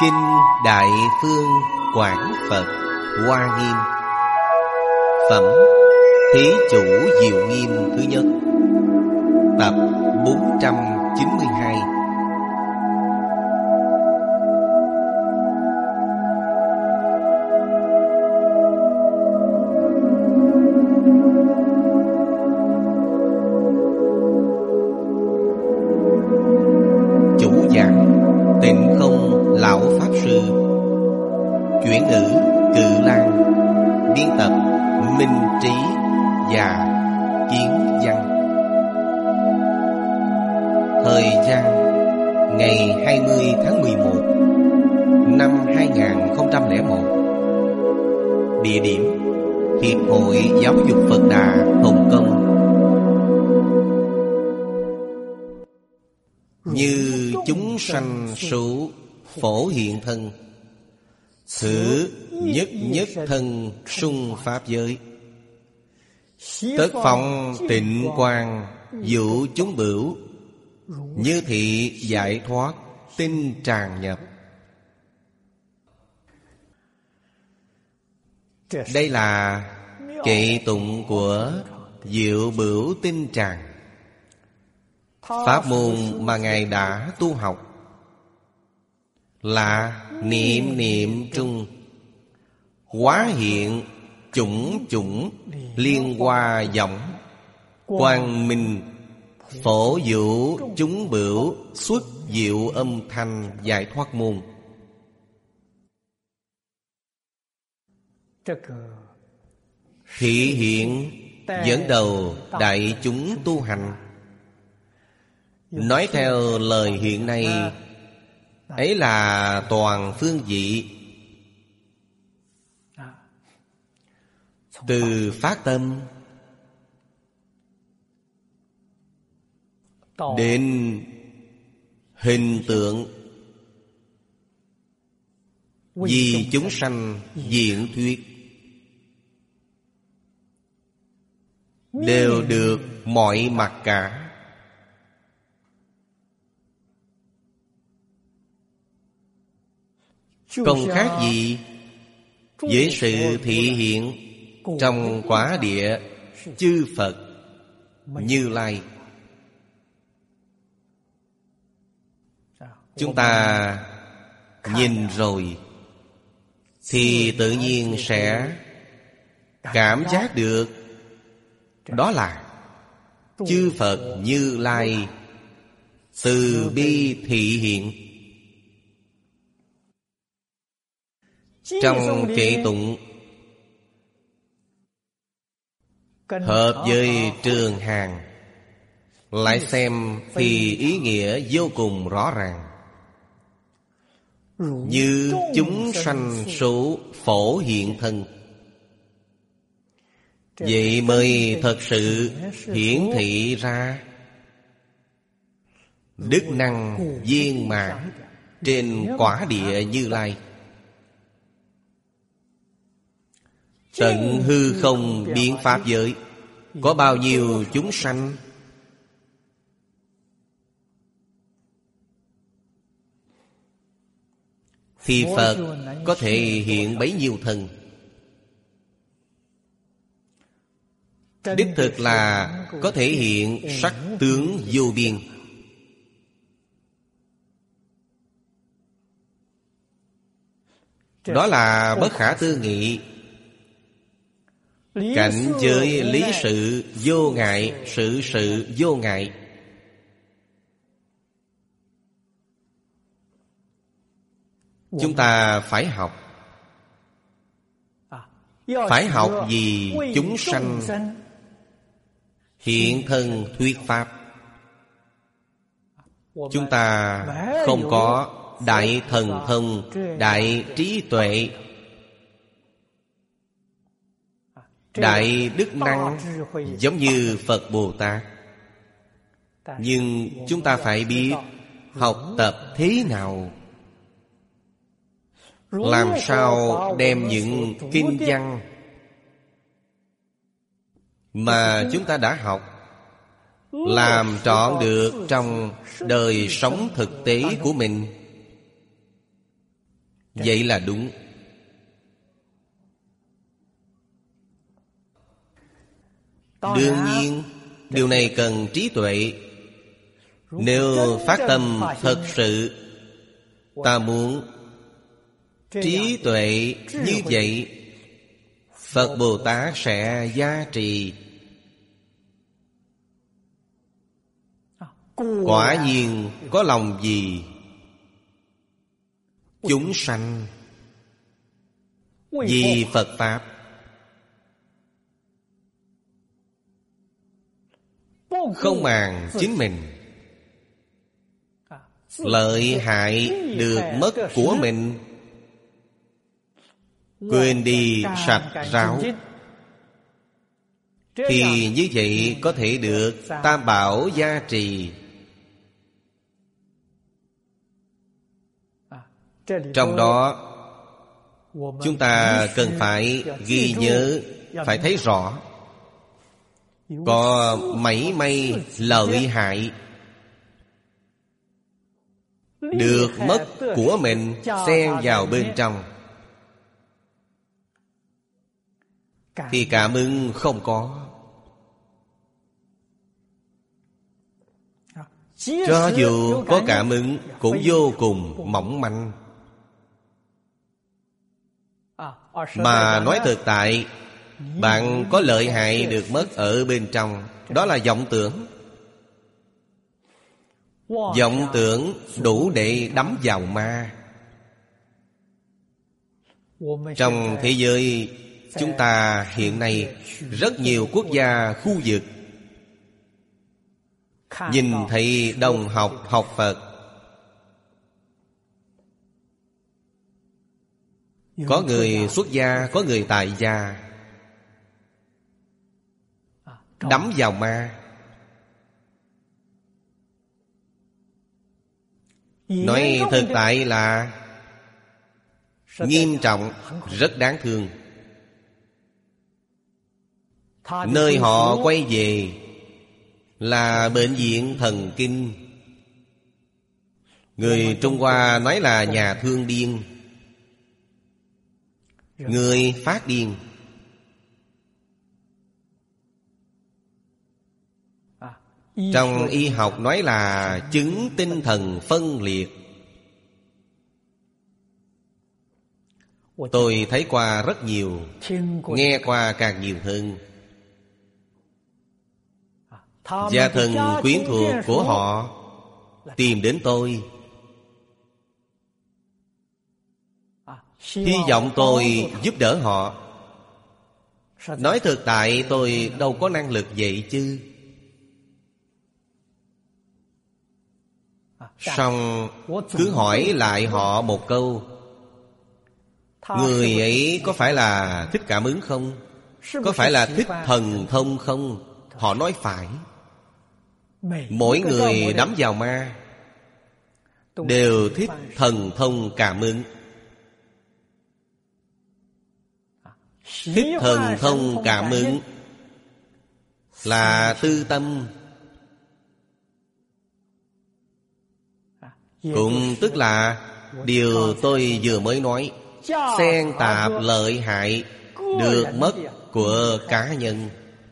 Kinh Đại Phương Quảng Phật Hoa Nghiêm. Phẩm Thí Chủ Diệu Nghiêm thứ nhất. Tập 492. Chủ giảng Tịnh Không Lão Pháp Sư. Chuyển ngữ Cự Lan. Biên tập Minh Trí và Kiến Văn. Thời gian ngày 20 tháng 11 năm 2001. Địa điểm Hiệp hội Giáo dục Phật Đà Hồng Kông. Như chúng sanh số phổ hiện thân, thử nhất nhất thân sung pháp giới. Tất phong tịnh quang dụ chúng bửu, như thị giải thoát tinh tràn nhập. Đây là kệ tụng của Diệu Bửu Tinh Tràng, pháp môn mà Ngài đã tu học là niệm niệm trung, hóa hiện chủng chủng liên hoa võng, quang minh phổ dụ chúng bửu xuất diệu âm thanh giải thoát môn. Thị hiện dẫn đầu đại chúng tu hành. Nói theo lời hiện nay, ấy là toàn phương vị. Từ phát tâm đến hình tượng, vì chúng sanh diễn thuyết, đều được mọi mặt cả. Không khác gì với sự thị hiện trong quả địa chư Phật Như Lai. Chúng ta nhìn rồi thì tự nhiên sẽ cảm giác được đó là chư Phật Như Lai từ bi thị hiện. Trong kệ tụng hợp với Trường Hàng lại xem thì ý nghĩa vô cùng rõ ràng. Như chúng sanh số phổ hiện thân, vậy mới thật sự hiển thị ra đức năng viên mãn trên quả địa Như Lai. Tận hư không biến pháp giới, có bao nhiêu chúng sanh thì Phật có thể hiện bấy nhiêu thân. Đích thực là có thể hiện sắc tướng vô biên. Đó là bất khả tư nghị. Cảnh giới lý sự vô ngại, sự sự vô ngại. Chúng ta phải học. Phải học vì chúng sanh hiện thân thuyết pháp. Chúng ta không có đại thần thông, đại trí tuệ, đại đức năng giống như Phật Bồ Tát. Nhưng chúng ta phải biết học tập thế nào, làm sao đem những kinh văn mà chúng ta đã học làm trọn được trong đời sống thực tế của mình. Vậy là đúng. Đương nhiên điều này cần trí tuệ. Nếu phát tâm thật sự ta muốn trí tuệ như vậy, Phật Bồ Tát sẽ gia trì. Quả nhiên có lòng gì chúng sanh, vì Phật Pháp, không màng chính mình, lợi hại được mất của mình, quên đi sạch ráo, thì như vậy có thể được Tam Bảo gia trì. Trong đó chúng ta cần phải ghi nhớ, phải thấy rõ. Có mảy may lợi hại được mất của mình xen vào bên trong, thì cảm ơn không có. Cho dù có cảm ơn cũng vô cùng mỏng manh. Mà nói thực tại, bạn có lợi hại được mất ở bên trong, đó là vọng tưởng. Vọng tưởng đủ để đắm vào ma. Trong thế giới chúng ta hiện nay, rất nhiều quốc gia, khu vực nhìn thấy đồng học học Phật, có người xuất gia, có người tại gia, đắm vào ma. Nói thực tại là nghiêm trọng, rất đáng thương. Nơi họ quay về là bệnh viện thần kinh. Người Trung Hoa nói là nhà thương điên, người phát điên. Trong y học nói là chứng tinh thần phân liệt. Tôi thấy qua rất nhiều, nghe qua càng nhiều hơn. Gia thân quyến thuộc của họ tìm đến tôi, hy vọng tôi giúp đỡ họ. Nói thực tại tôi đâu có năng lực vậy chứ. Xong cứ hỏi lại họ một câu: người ấy có phải là thích cảm ứng không? Có phải là thích thần thông không? Họ nói phải. Mỗi người đắm vào ma đều thích thần thông cảm ứng. Thích thần thông cảm ứng là tư tâm, cũng tức là điều tôi vừa mới nói, xen tạp lợi hại được mất của cá nhân.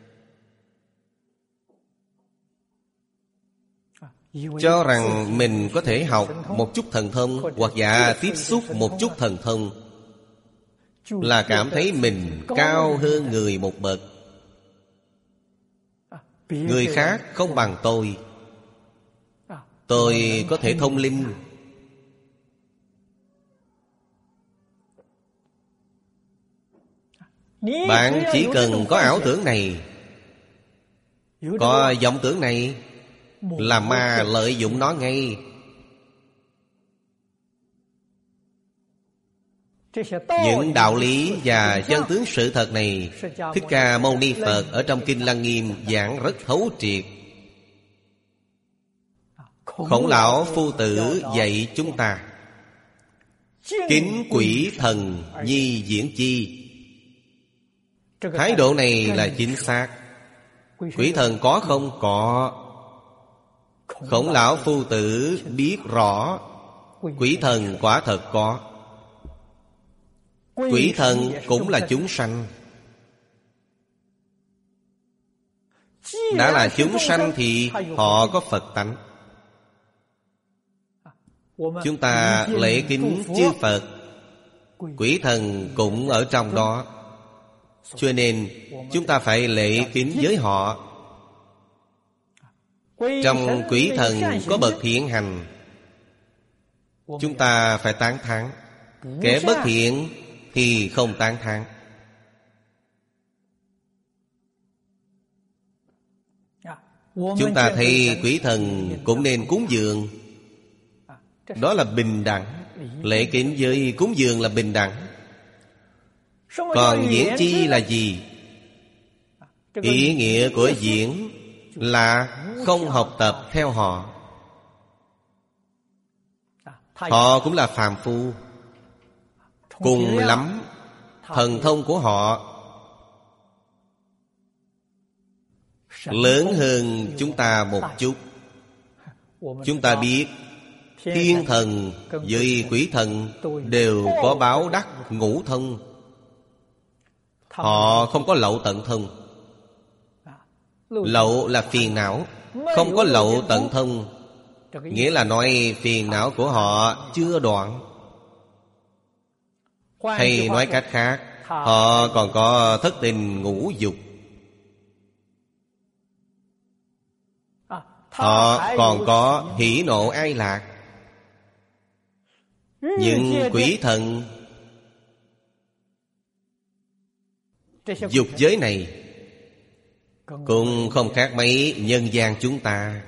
Cho rằng mình có thể học một chút thần thông, hoặc giả tiếp xúc một chút thần thông, là cảm thấy mình cao hơn người một bậc. Người khác không bằng tôi. Tôi có thể thông linh. Bạn chỉ cần có ảo tưởng này, có vọng tưởng này, là ma lợi dụng nó ngay. Những đạo lý và chân tướng sự thật này, Thích Ca Mâu Ni Phật ở trong Kinh Lăng Nghiêm giảng rất thấu triệt. Khổng Lão Phu Tử dạy chúng ta: kính quỷ thần nhi diễn chi. Thái độ này là chính xác. Quỷ thần có không? Có. Khổng Lão Phu Tử biết rõ quỷ thần quả thật có. Quỷ thần cũng là chúng sanh. Đã là chúng sanh thì họ có Phật tánh. Chúng ta lễ kính chư Phật, quỷ thần cũng ở trong đó. Cho nên chúng ta phải lễ kính với họ. Trong quỷ thần có bậc thiện hành, chúng ta phải tán thán. Kẻ bất thiện thì không tán thán. Chúng ta thấy quỷ thần cũng nên cúng dường. Đó là bình đẳng. Lễ kính với cúng dường là bình đẳng. Còn diễn chi là gì? Ý nghĩa của diễn là không học tập theo họ. Họ cũng là phàm phu. Cùng lắm thần thông của họ lớn hơn chúng ta một chút. Chúng ta biết thiên thần với quỷ thần đều có báo đắc ngũ thông. Họ không có lậu tận thông. Lậu là phiền não. Không có lậu tận thông, nghĩa là nói phiền não của họ chưa đoạn. Hay nói cách khác, họ còn có thất tình ngũ dục. Họ còn có hỉ nộ ai lạc. Nhưng quỷ thần, dục giới này cũng không khác mấy nhân gian chúng ta.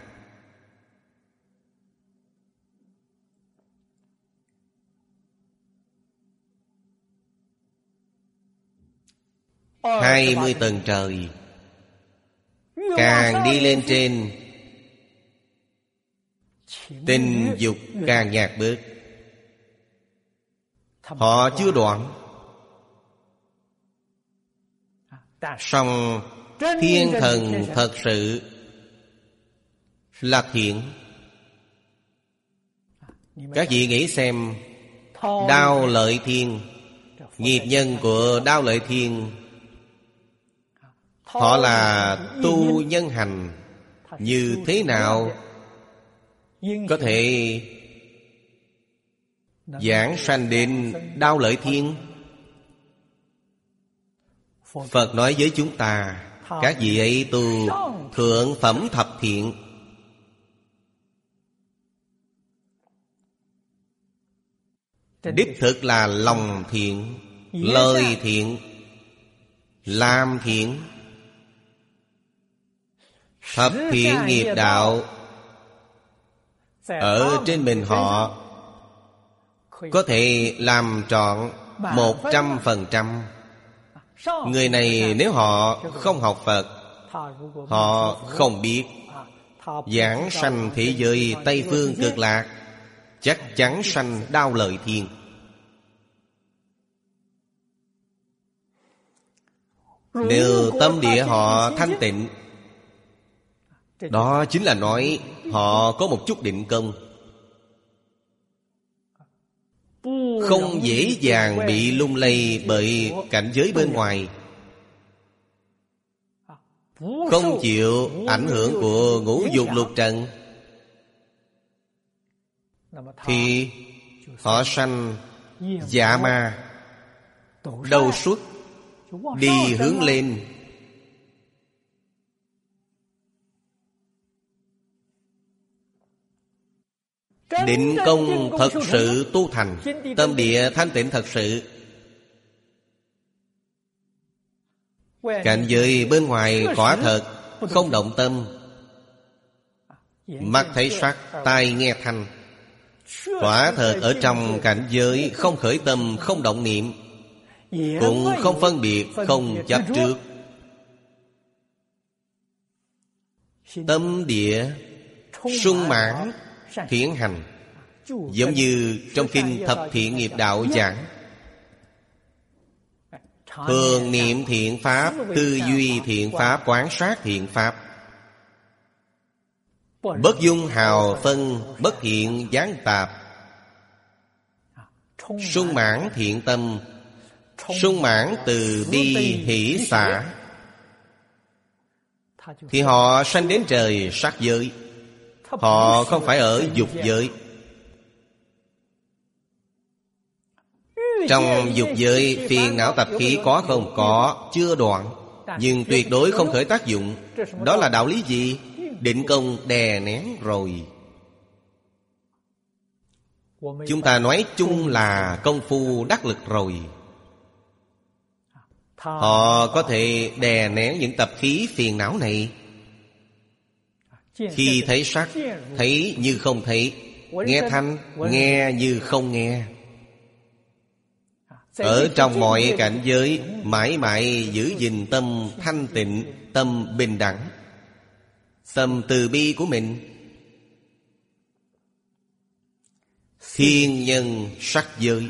Hai 20 tầng trời, càng đi lên trên, tình dục càng nhạt bớt. Họ chưa đoạn. Song thiên thần thật sự là thiện. Các vị nghĩ xem, Đao Lợi Thiên, nghiệp nhân của Đao Lợi Thiên, họ là tu nhân hành. Như thế nào có thể giảng sanh đến Đao Lợi Thiên? Phật nói với chúng ta, các vị ấy tu thượng phẩm thập thiện. Đích thực là lòng thiện, lời thiện, làm thiện. Thập thiện nghiệp đạo ở trên mình họ có thể làm trọn 100%. Người này nếu họ không học Phật, họ không biết giảng sanh thế giới Tây Phương Cực Lạc, chắc chắn sanh Đao Lợi Thiên. Nếu tâm địa họ thanh tịnh, đó chính là nói họ có một chút định công, không dễ dàng bị lung lay bởi cảnh giới bên ngoài, không chịu ảnh hưởng của ngũ dục lục trần, thì họ sanh dạ ma, đầu suốt, đi hướng lên. Định công thật sự tu thành, tâm địa thanh tịnh thật sự, cảnh giới bên ngoài quả thật không động tâm. Mắt thấy sắc, tai nghe thanh, quả thật ở trong cảnh giới không khởi tâm, không động niệm, cũng không phân biệt, không chấp trước. Tâm địa sung mãn thiện hành, giống như trong kinh Thập Thiện Nghiệp Đạo giảng, thường niệm thiện pháp, tư duy thiện pháp, quán sát thiện pháp, bất dung hào phân, bất hiện gián tạp, sung mãn thiện tâm, sung mãn từ bi hỷ xả, thì họ sanh đến trời sắc giới. Họ không phải ở dục giới. Trong dục giới, phiền não tập khí có không? Có, chưa đoạn, nhưng tuyệt đối không khởi tác dụng. Đó là đạo lý gì? Định công đè nén rồi. Chúng ta nói chung là công phu đắc lực rồi. Họ có thể đè nén những tập khí phiền não này. Khi thấy sắc, thấy như không thấy. Nghe thanh, nghe như không nghe. Ở trong mọi cảnh giới, mãi mãi giữ gìn tâm thanh tịnh, tâm bình đẳng, tâm từ bi của mình. Thiên nhân sắc giới.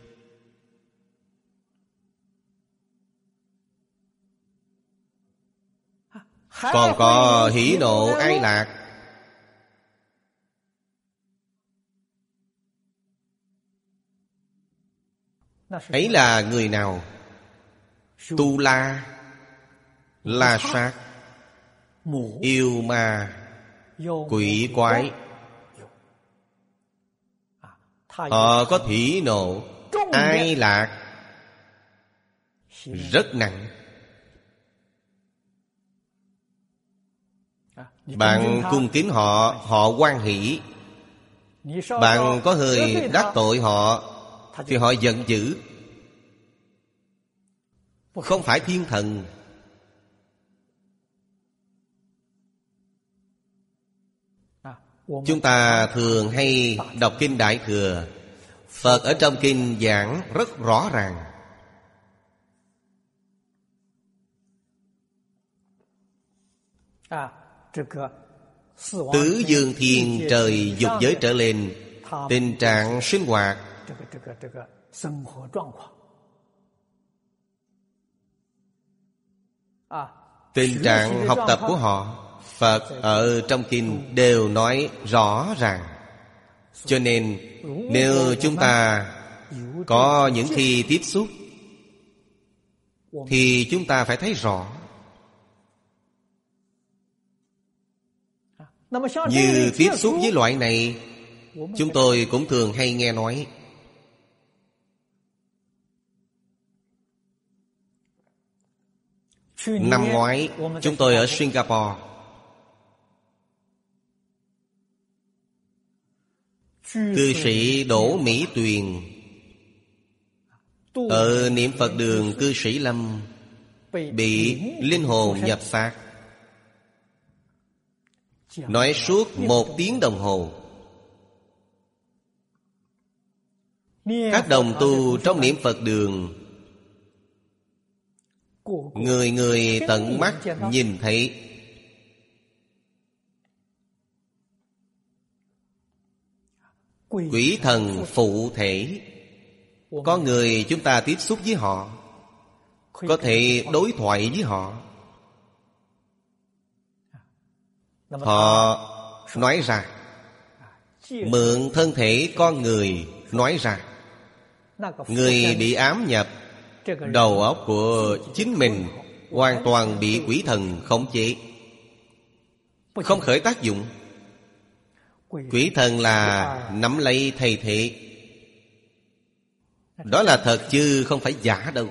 Còn có hỉ nộ ái lạc. Ấy là người nào? Tu la, la sát, yêu ma, quỷ quái. Họ có hỉ nộ ái lạc rất nặng. Bạn cung kính họ, họ hoan hỷ. Bạn có hơi đắc tội họ, thì họ giận dữ. Không phải thiên thần. Chúng ta thường hay đọc kinh Đại Thừa. Phật ở trong kinh giảng rất rõ ràng. Tứ dương thiên trời dục giới trở lên, tình trạng sinh hoạt, tình trạng học tập của họ, Phật ở trong kinh đều nói rõ ràng. Cho nên nếu chúng ta có những khi tiếp xúc, thì chúng ta phải thấy rõ. Như tiếp xúc với loại này, chúng tôi cũng thường hay nghe nói. Năm ngoái chúng tôi ở Singapore. Cư sĩ Đỗ Mỹ Tuyền ở Niệm Phật đường Cư Sĩ Lâm bị linh hồn nhập xác. Nói suốt 1 tiếng đồng hồ. Các đồng tu trong Niệm Phật đường, người người tận mắt nhìn thấy. Quỷ thần phụ thể. Có người chúng ta tiếp xúc với họ, có thể đối thoại với họ. Họ nói ra, mượn thân thể con người nói ra. Người bị ám nhập, đầu óc của chính mình hoàn toàn bị quỷ thần khống chế, không khởi tác dụng. Quỷ thần là nắm lấy thầy thể. Đó là thật chứ không phải giả đâu.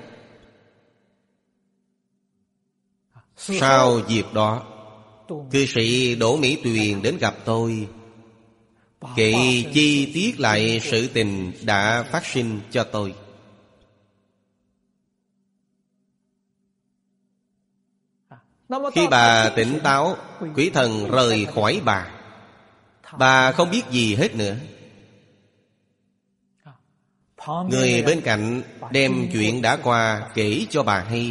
Sau dịp đó, cư sĩ Đỗ Mỹ Tuyền đến gặp tôi, kể chi tiết lại sự tình đã phát sinh cho tôi. Khi bà tỉnh táo, quỷ thần rời khỏi bà. Bà không biết gì hết nữa. Người bên cạnh đem chuyện đã qua kể cho bà hay.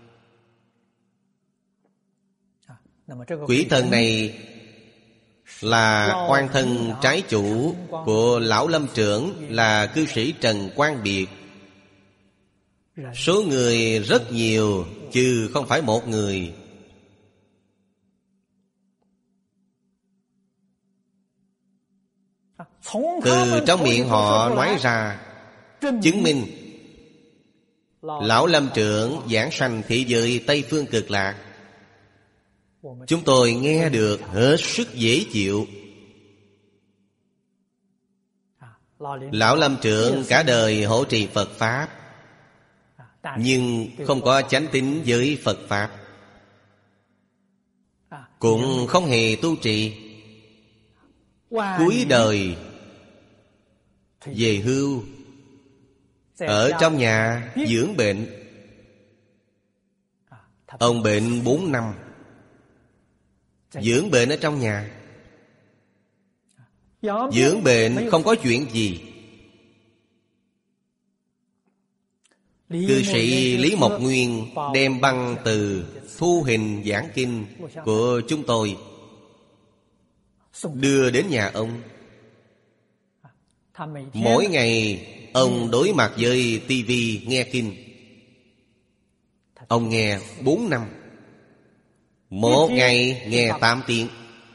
Quỷ thần này là oan thân trái chủ của lão lâm trưởng, là cư sĩ Trần Quang Biệt. Số người rất nhiều, chứ không phải một người. Từ trong miệng họ nói ra, chứng minh Lão Lâm Trưởng giảng sanh thế giới Tây Phương Cực Lạc, chúng tôi nghe được hết sức dễ chịu. Lão Lâm Trưởng cả đời hộ trì Phật Pháp, nhưng không có chánh tín với Phật Pháp, cũng không hề tu trì. Cuối đời về hưu, ở trong nhà dưỡng bệnh. Ông bệnh 4 năm, dưỡng bệnh ở trong nhà. Dưỡng bệnh không có chuyện gì. Cư sĩ Lý Mộc Nguyên đem băng từ thu hình giảng kinh của chúng tôi đưa đến nhà ông. Mỗi ngày ông đối mặt với tivi nghe kinh. Ông nghe 4 năm, một ngày nghe 8 tiếng.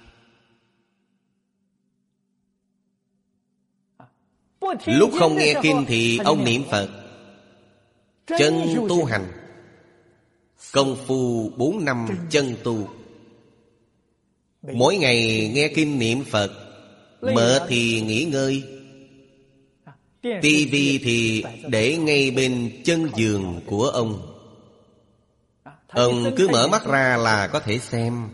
Lúc không nghe kinh thì ông niệm Phật, chân tu hành. Công phu 4 năm chân tu. Mỗi ngày nghe kinh niệm Phật, mệt thì nghỉ ngơi. Tivi thì để ngay bên chân giường của ông. Ông cứ mở mắt ra là có thể xem.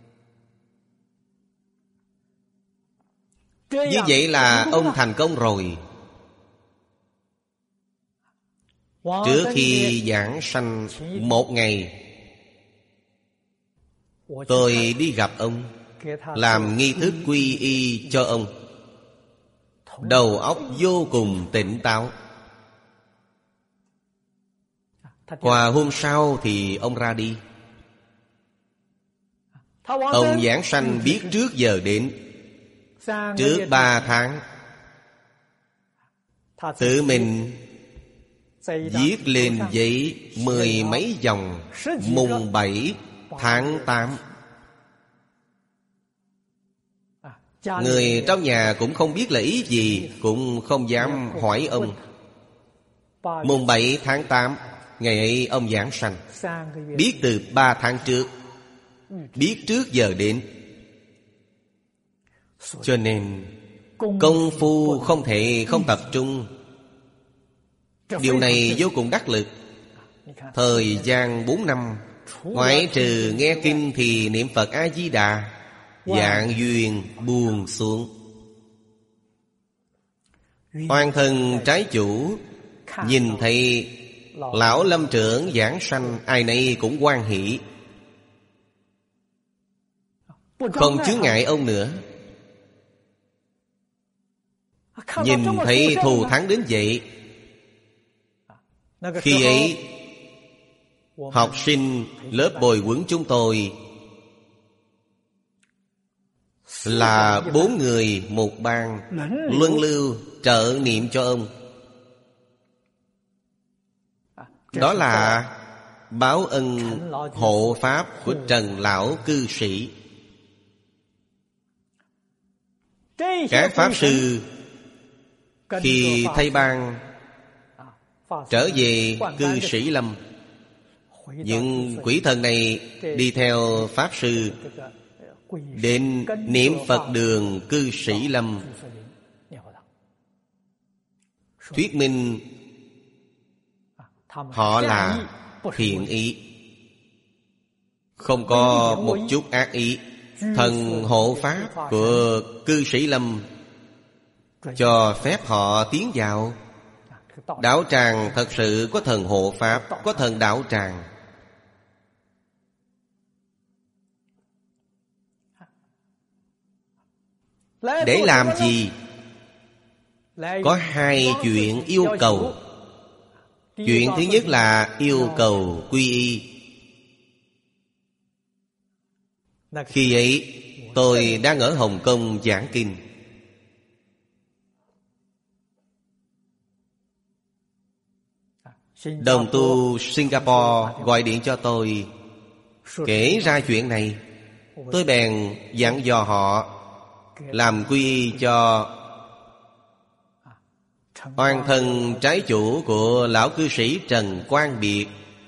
Như vậy là ông thành công rồi. Trước khi giảng sanh một ngày, tôi đi gặp ông, làm nghi thức quy y cho ông. Đầu óc vô cùng tỉnh táo. Qua hôm sau thì ông ra đi. Ông giảng sanh biết trước giờ đến, trước 3 tháng. Tự mình viết lên giấy 10 mấy dòng. Mùng 7 tháng 8. Người trong nhà cũng không biết là ý gì, cũng không dám hỏi ông. Mùng 7 tháng 8, ngày ấy ông giảng sanh. Biết từ 3 tháng trước, biết trước giờ đến. Cho nên công phu không thể không tập trung. Điều này vô cùng đắc lực. Thời gian 4 năm, ngoại trừ nghe kinh thì niệm Phật A-di-đà, vạn duyên buông xuống. Oan thân trái chủ nhìn thấy Lão Lâm Trưởng giảng sanh, ai nấy cũng hoan hỷ, không chướng ngại ông nữa. Nhìn thấy thù thắng đến vậy. Khi ấy học sinh lớp bồi huấn chúng tôi là 4 người một ban, luân lưu trợ niệm cho ông. Đó là báo ân hộ pháp của Trần Lão cư sĩ. Các pháp sư khi thay ban trở về cư sĩ Lâm, những quỷ thần này đi theo pháp sư đến niệm Phật đường cư sĩ Lâm, thuyết minh họ là thiện ý, không có một chút ác ý. Thần hộ pháp của cư sĩ Lâm cho phép họ tiến vào. Đạo tràng thật sự có thần hộ pháp, có thần đạo tràng. Để làm gì? Có 2 chuyện yêu cầu. Chuyện thứ nhất là yêu cầu quy y. Khi ấy tôi đang ở Hồng Kông giảng kinh. Đồng tu Singapore gọi điện cho tôi, kể ra chuyện này. Tôi bèn dặn dò họ làm quy y cho oan thân trái chủ của lão cư sĩ Trần Quang Biệt.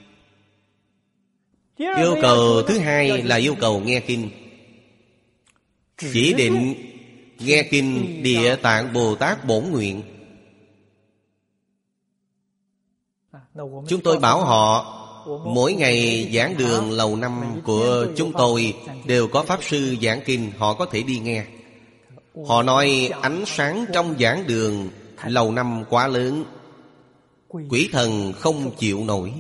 Yêu cầu thứ hai là yêu cầu nghe kinh. Chỉ định nghe kinh Địa Tạng Bồ Tát Bổn Nguyện. Chúng tôi bảo họ mỗi ngày giảng đường lầu năm của chúng tôi đều có pháp sư giảng kinh, họ có thể đi nghe. Họ nói ánh sáng trong giảng đường lầu năm quá lớn, quỷ thần không chịu nổi.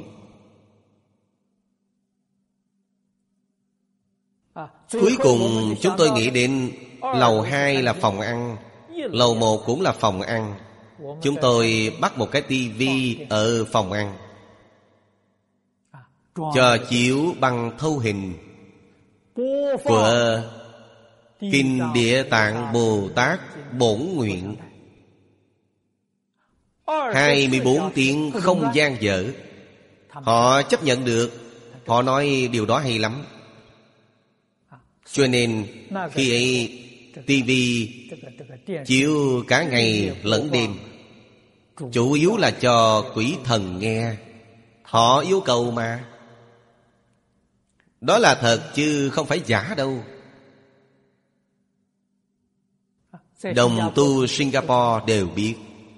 Cuối cùng chúng tôi nghĩ đến lầu 2 là phòng ăn, lầu 1 cũng là phòng ăn. Chúng tôi bắt một cái tivi ở phòng ăn, cho chiếu bằng thâu hình của kinh Địa Tạng Bồ Tát Bổn Nguyện, 24 tiếng không gian dở. Họ chấp nhận được. Họ nói điều đó hay lắm. Cho nên khi ấy tivi chiếu cả ngày lẫn đêm, chủ yếu là cho quỷ thần nghe. Họ yêu cầu mà. Đó là thật chứ không phải giả đâu. Đồng tu Singapore đều biết.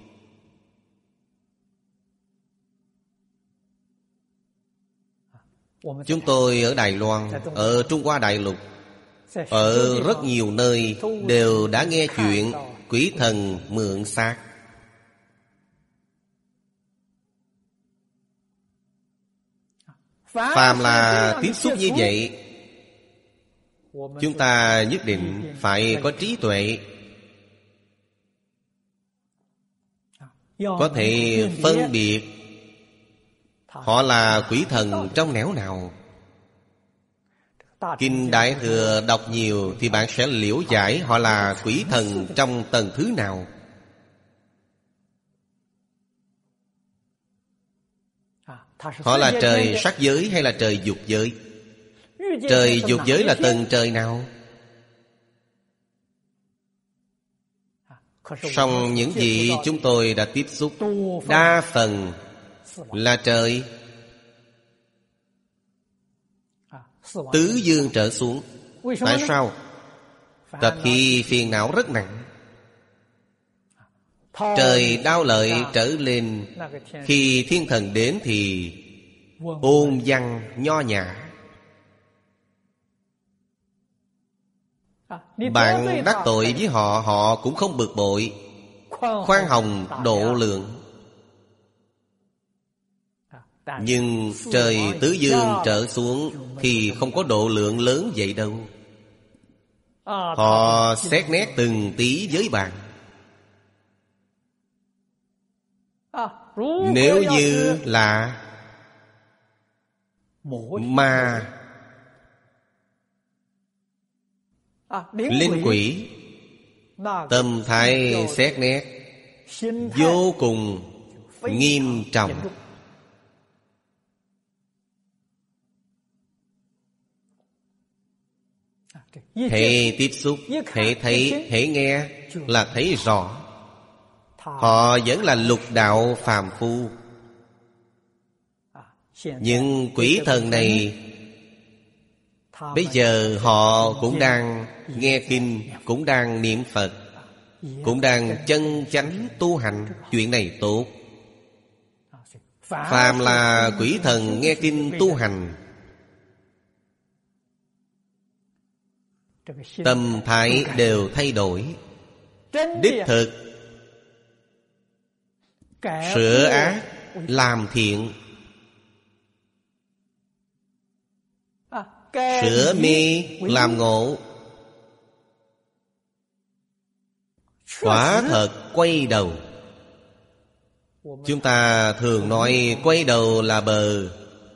Chúng tôi ở Đài Loan, ở Trung Hoa Đại Lục, ở rất nhiều nơi đều đã nghe chuyện quỷ thần mượn xác. Phàm là tiếp xúc như vậy, chúng ta nhất định phải có trí tuệ, có thể phân biệt họ là quỷ thần trong nẻo nào. Kinh Đại Thừa đọc nhiều thì bạn sẽ liễu giải họ là quỷ thần trong tầng thứ nào. Họ là trời sắc giới hay là trời dục giới? Trời dục giới là tầng trời nào? Song những gì chúng tôi đã tiếp xúc đa phần là trời tứ dương trở xuống. Tại sao? Tập khí phiền não rất nặng. Trời đao lợi trở lên, khi thiên thần đến thì ôn văn nho nhã. Bạn đắc tội với họ, họ cũng không bực bội, khoan hồng độ lượng. Nhưng trời tứ dương trở xuống thì không có độ lượng lớn vậy đâu. Họ xét nét từng tí với bạn. Nếu như là ma, linh quỷ, tâm thái xét nét vô cùng nghiêm trọng. Hệ tiếp xúc, hệ thấy, hệ nghe là thấy rõ. Họ vẫn là lục đạo phàm phu. Nhưng quỷ thần này bây giờ họ cũng đang nghe kinh, cũng đang niệm Phật, cũng đang chân chánh tu hành. Chuyện này tốt. Phàm là quỷ thần nghe kinh tu hành, tâm thái đều thay đổi. Đích thực sửa ác làm thiện, sửa mê làm ngộ. Quả thật quay đầu. Chúng ta thường nói quay đầu là bờ.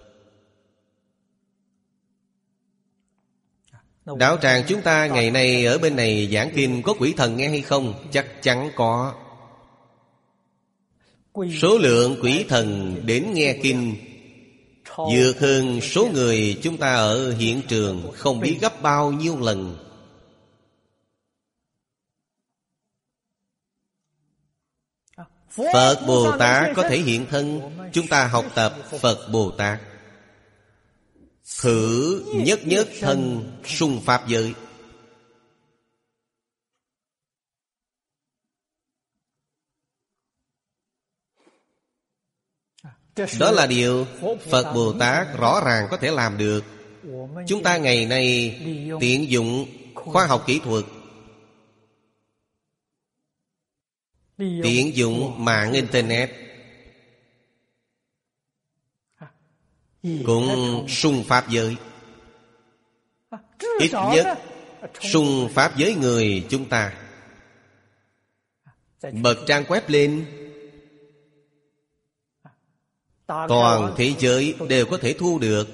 Đạo tràng chúng ta ngày nay ở bên này giảng kinh có quỷ thần nghe hay không? Chắc chắn có. Số lượng quỷ thần đến nghe kinh vượt hơn số người chúng ta ở hiện trường không biết gấp bao nhiêu lần. Phật Bồ Tát có thể hiện thân, chúng ta học tập Phật Bồ Tát. Thử nhất nhất thân sung pháp giới. Đó là điều Phật Bồ Tát rõ ràng có thể làm được. Chúng ta ngày nay tiện dụng khoa học kỹ thuật, tiện dụng mạng Internet, cũng sung pháp giới. Ít nhất sung pháp giới người chúng ta. Bật trang web lên, toàn thế giới đều có thể thu được.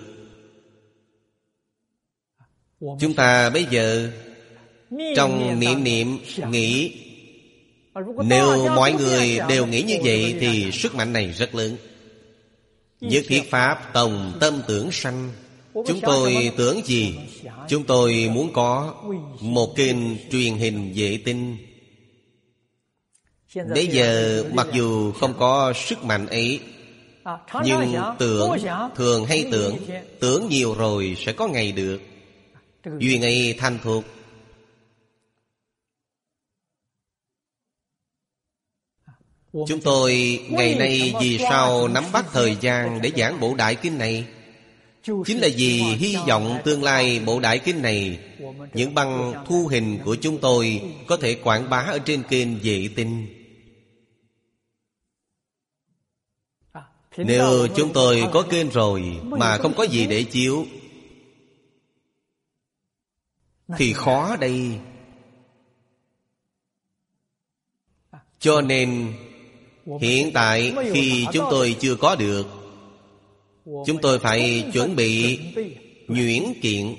Chúng ta bây giờ trong niệm niệm nghĩ, nếu mọi người đều nghĩ như vậy thì sức mạnh này rất lớn. Nhất thiết pháp tòng tâm tưởng sanh. Chúng tôi tưởng gì? Chúng tôi muốn có một kênh truyền hình vệ tinh. Bây giờ mặc dù không có sức mạnh ấy, nhưng tưởng, thường hay tưởng, tưởng nhiều rồi sẽ có ngày được. Duyên ấy thành thục. Chúng tôi ngày nay vì sao nắm bắt thời gian để giảng bộ Đại Kinh này? Chính là vì hy vọng tương lai bộ Đại Kinh này, những băng thu hình của chúng tôi có thể quảng bá ở trên kênh vệ tinh. Nếu chúng tôi có kênh rồi mà không có gì để chiếu thì khó đây. Cho nên hiện tại khi chúng tôi chưa có được, chúng tôi phải chuẩn bị nhuyễn kiện.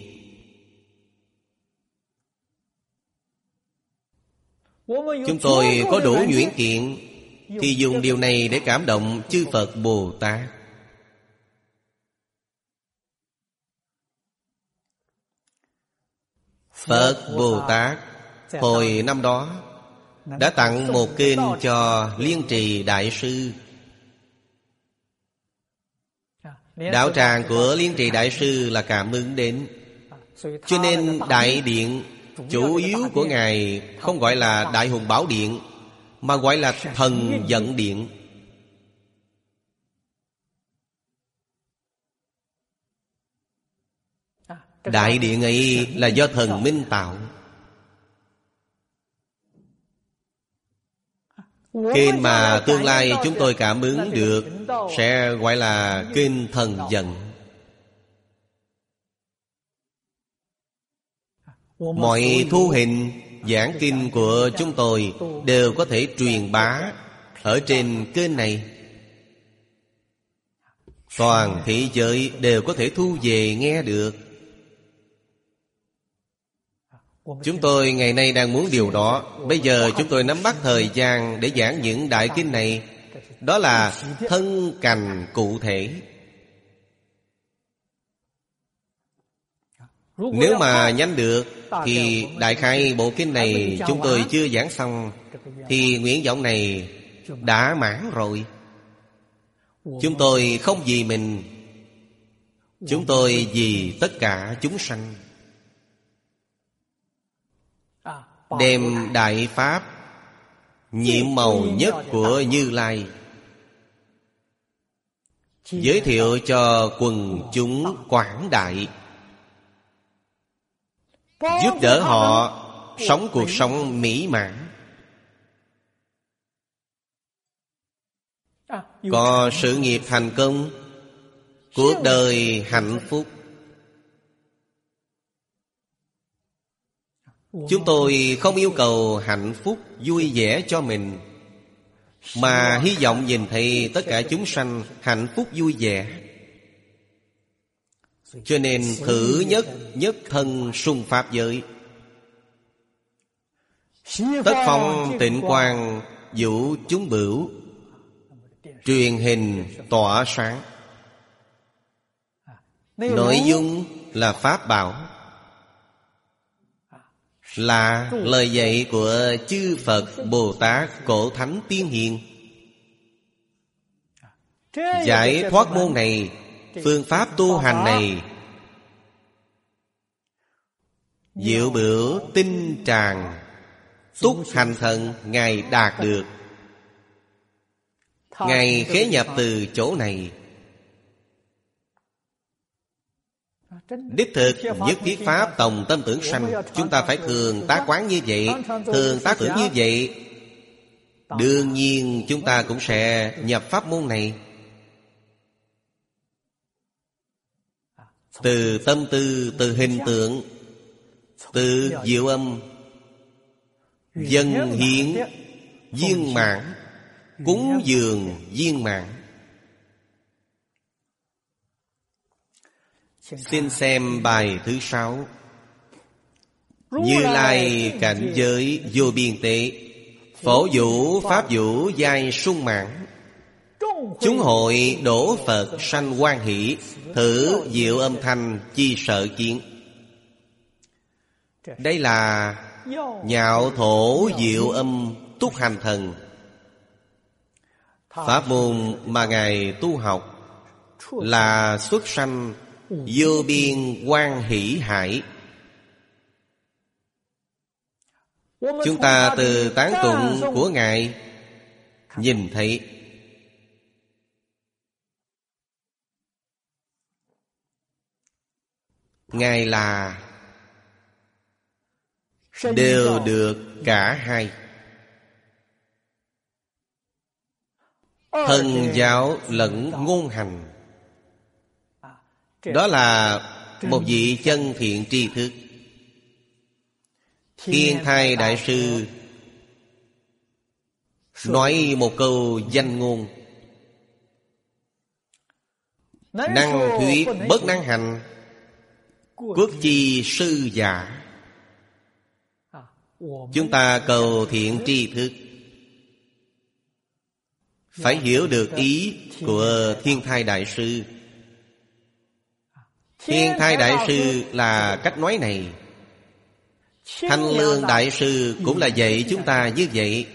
Chúng tôi có đủ nhuyễn kiện thì dùng điều này để cảm động chư Phật Bồ Tát. Phật Bồ Tát hồi năm đó đã tặng một kênh cho Liên Trì Đại Sư. Đạo tràng của Liên Trì Đại Sư là cảm ứng đến. Cho nên Đại Điện chủ yếu của Ngài không gọi là Đại Hùng Bảo Điện, mà gọi là Thần Vận Điện. Đại điện ấy là do thần minh tạo. Kênh mà tương lai chúng tôi cảm ứng được sẽ gọi là kênh Thần Vận. Mọi thu hình giảng kinh của chúng tôi đều có thể truyền bá ở trên kênh này. Toàn thế giới đều có thể thu về nghe được. Chúng tôi ngày nay đang muốn điều đó. Bây giờ chúng tôi nắm bắt thời gian để giảng những đại kinh này. Đó là thân cành cụ thể. Nếu mà nhanh được thì đại khái bộ kinh này chúng tôi chưa giảng xong thì nguyện vọng này đã mãn rồi. Chúng tôi không vì mình, chúng tôi vì tất cả chúng sanh. Đem đại pháp nhiệm màu nhất của Như Lai giới thiệu cho quần chúng quảng đại, giúp đỡ họ sống cuộc sống mỹ mãn, có sự nghiệp thành công, cuộc đời hạnh phúc. Chúng tôi không yêu cầu hạnh phúc vui vẻ cho mình, mà hy vọng nhìn thấy tất cả chúng sanh hạnh phúc vui vẻ. Cho nên thử nhất thân sung pháp giới. Tất phong tịnh quang vũ chúng bửu, truyền hình tỏa sáng. Nội dung là pháp bảo, là lời dạy của chư Phật Bồ Tát Cổ Thánh Tiên Hiền. Giải thoát môn này, phương pháp tu hành này, diệu bửu tinh tràng túc hành thần, Ngài đạt được. Ngài khế nhập từ chỗ này. Đích thực nhất thiết pháp tòng tâm tưởng sanh. Chúng ta phải thường tác quán như vậy, thường tác tưởng như vậy. Đương nhiên chúng ta cũng sẽ nhập pháp môn này. Từ tâm tư, từ hình tượng, từ diệu âm, dân hiến viên mãn, cúng dường viên mãn. Xin xem bài thứ 6. Như Lai cảnh giới vô biên tế, phổ vũ pháp vũ giai sung mãn. Chúng hội đổ Phật sanh hoan hỷ, thử diệu âm thanh chi sợ kiến. Đây là nhạo thổ diệu âm túc hành thần, pháp môn mà Ngài tu học là xuất sanh vô biên hoan hỷ hải. Chúng ta từ tán tụng của Ngài nhìn thấy Ngài là đều được cả hai. Thân giáo lẫn ngôn hành. Đó là một vị chân thiện tri thức. Thiên Thai Đại Sư nói một câu danh ngôn: năng thuyết bất năng hành, quốc chi sư giả. Chúng ta cầu thiện tri thức, phải hiểu được ý của Thiên Thai Đại Sư. Thiên Thai Đại Sư là cách nói này. Thanh Lương Đại Sư cũng là dạy chúng ta như vậy.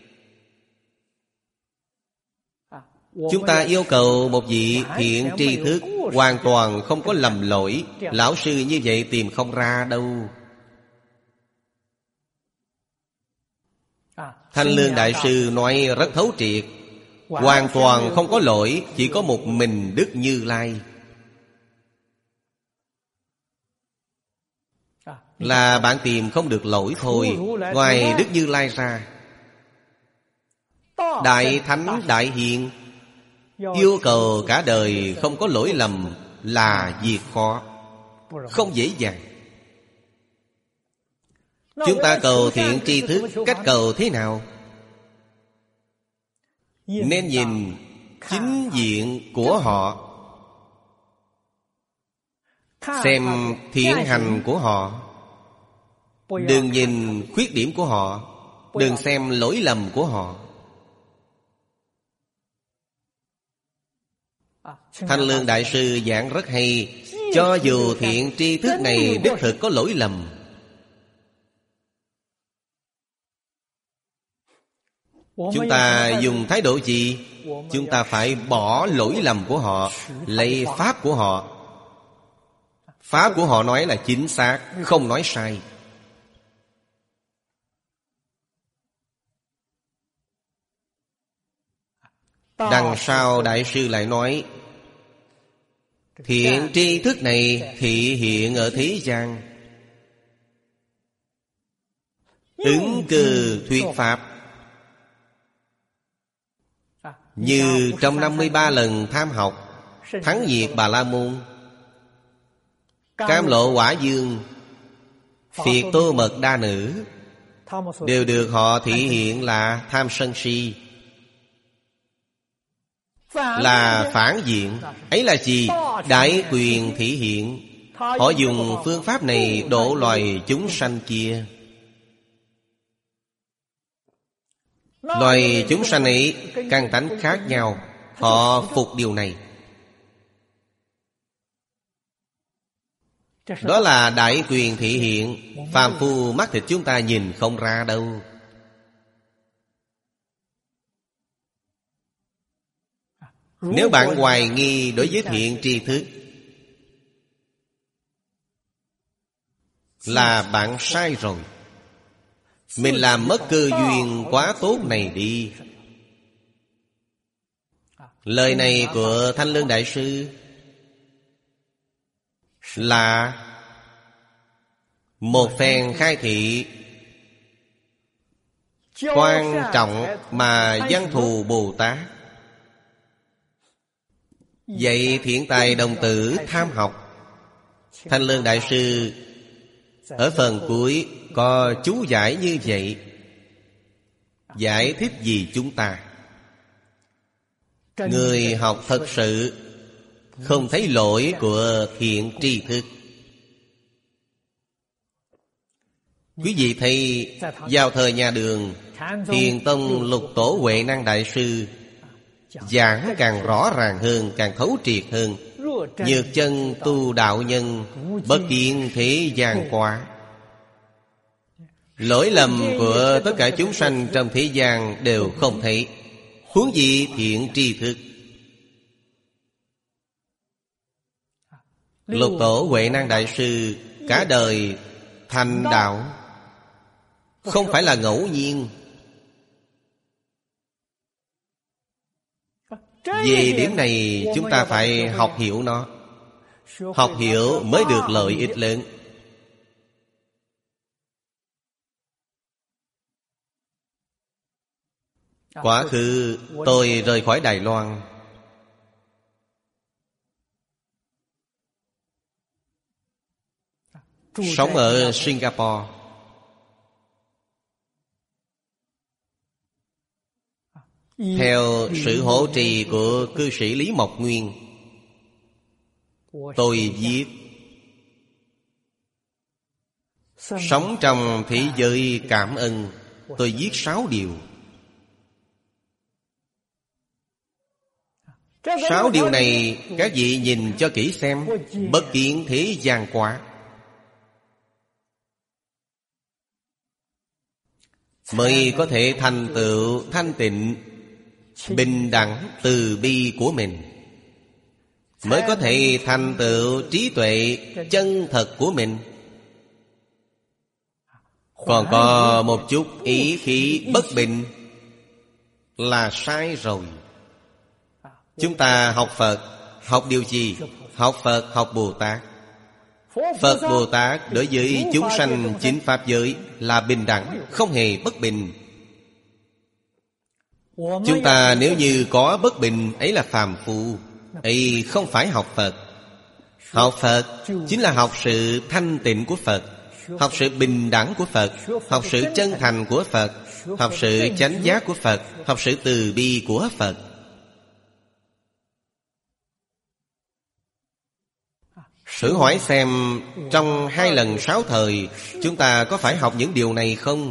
Chúng ta yêu cầu một vị thiện tri thức hoàn toàn không có lầm lỗi. Lão sư như vậy tìm không ra đâu. Thanh Lương Đại Sư nói rất thấu triệt, hoàn toàn không có lỗi, chỉ có một mình Đức Như Lai. Là bạn tìm không được lỗi thôi. Ngoài Đức Như Lai ra, Đại Thánh Đại Hiền yêu cầu cả đời không có lỗi lầm là việc khó, không dễ dàng. Chúng ta cầu thiện tri thức, cách cầu thế nào? Nên nhìn chính diện của họ, xem thiện hành của họ. Đừng nhìn khuyết điểm của họ, đừng xem lỗi lầm của họ. Thanh Lương Đại Sư giảng rất hay. Cho dù thiện tri thức này đích thực có lỗi lầm, chúng ta dùng thái độ gì? Chúng ta phải bỏ lỗi lầm của họ, lấy pháp của họ. Pháp của họ nói là chính xác, không nói sai. Đằng sau Đại Sư lại nói, thiện tri thức này thị hiện ở thế gian, ứng cư thuyết pháp. Như trong 53 lần tham học Thắng Diệt Bà La Môn, Cam Lộ Quả Dương, Phiệt Tô Mật Đa Nữ, đều được họ thị hiện là tham sân si, là phản diện. Ấy là gì? Đại quyền thị hiện. Họ dùng phương pháp này độ loài chúng sanh kia. Loài chúng sanh ấy căn tánh khác nhau, họ phục điều này. Đó là đại quyền thị hiện. Phàm phu mắt thịt chúng ta nhìn không ra đâu. Nếu bạn hoài nghi đối với thiện tri thức, là bạn sai rồi. Mình làm mất cơ duyên quá tốt này đi. Lời này của Thanh Lương Đại Sư là một phen khai thị quan trọng mà Văn Thù Bồ Tát dạy thiện tài đồng tử tham học. Thanh Lương Đại Sư ở phần cuối có chú giải như vậy, giải thích vì chúng ta. Người học thật sự không thấy lỗi của thiện tri thức. Quý vị thấy vào thời nhà Đường, Thiền Tông Lục Tổ Huệ Năng Đại Sư giảng càng rõ ràng hơn, càng thấu triệt hơn. Nhược chân tu đạo nhân, bất kiến thế gian quá. Lỗi lầm của tất cả chúng sanh trong thế gian đều không thấy, huống gì thiện tri thức. Lục Tổ Huệ Năng Đại Sư cả đời thành đạo không phải là ngẫu nhiên. Về điểm này chúng ta phải học hiểu nó. Học hiểu mới được lợi ích lớn. Quá khứ tôi rời khỏi Đài Loan, sống ở Singapore. Theo sự hỗ trì của cư sĩ Lý Mộc Nguyên, tôi viết Sống trong thế giới cảm ơn. Tôi viết 6 điều. 6 điều này các vị nhìn cho kỹ xem. Bất kiến thế gian quá, mới có thể thành tựu thanh tịnh bình đẳng từ bi của mình, mới có thể thành tựu trí tuệ chân thật của mình. Còn có một chút ý khí bất bình là sai rồi. Chúng ta học Phật, học điều gì? Học Phật, học Bồ Tát. Phật Bồ Tát đối với chúng sanh chính pháp giới là bình đẳng, không hề bất bình. Chúng ta nếu như có bất bình, ấy là phàm phu, ấy không phải học Phật. Học Phật chính là học sự thanh tịnh của Phật, học sự bình đẳng của Phật, học sự chân thành của Phật, học sự chánh giác của Phật, học sự từ bi của Phật. Thử hỏi xem, trong 2 lần 6 thời, chúng ta có phải học những điều này không?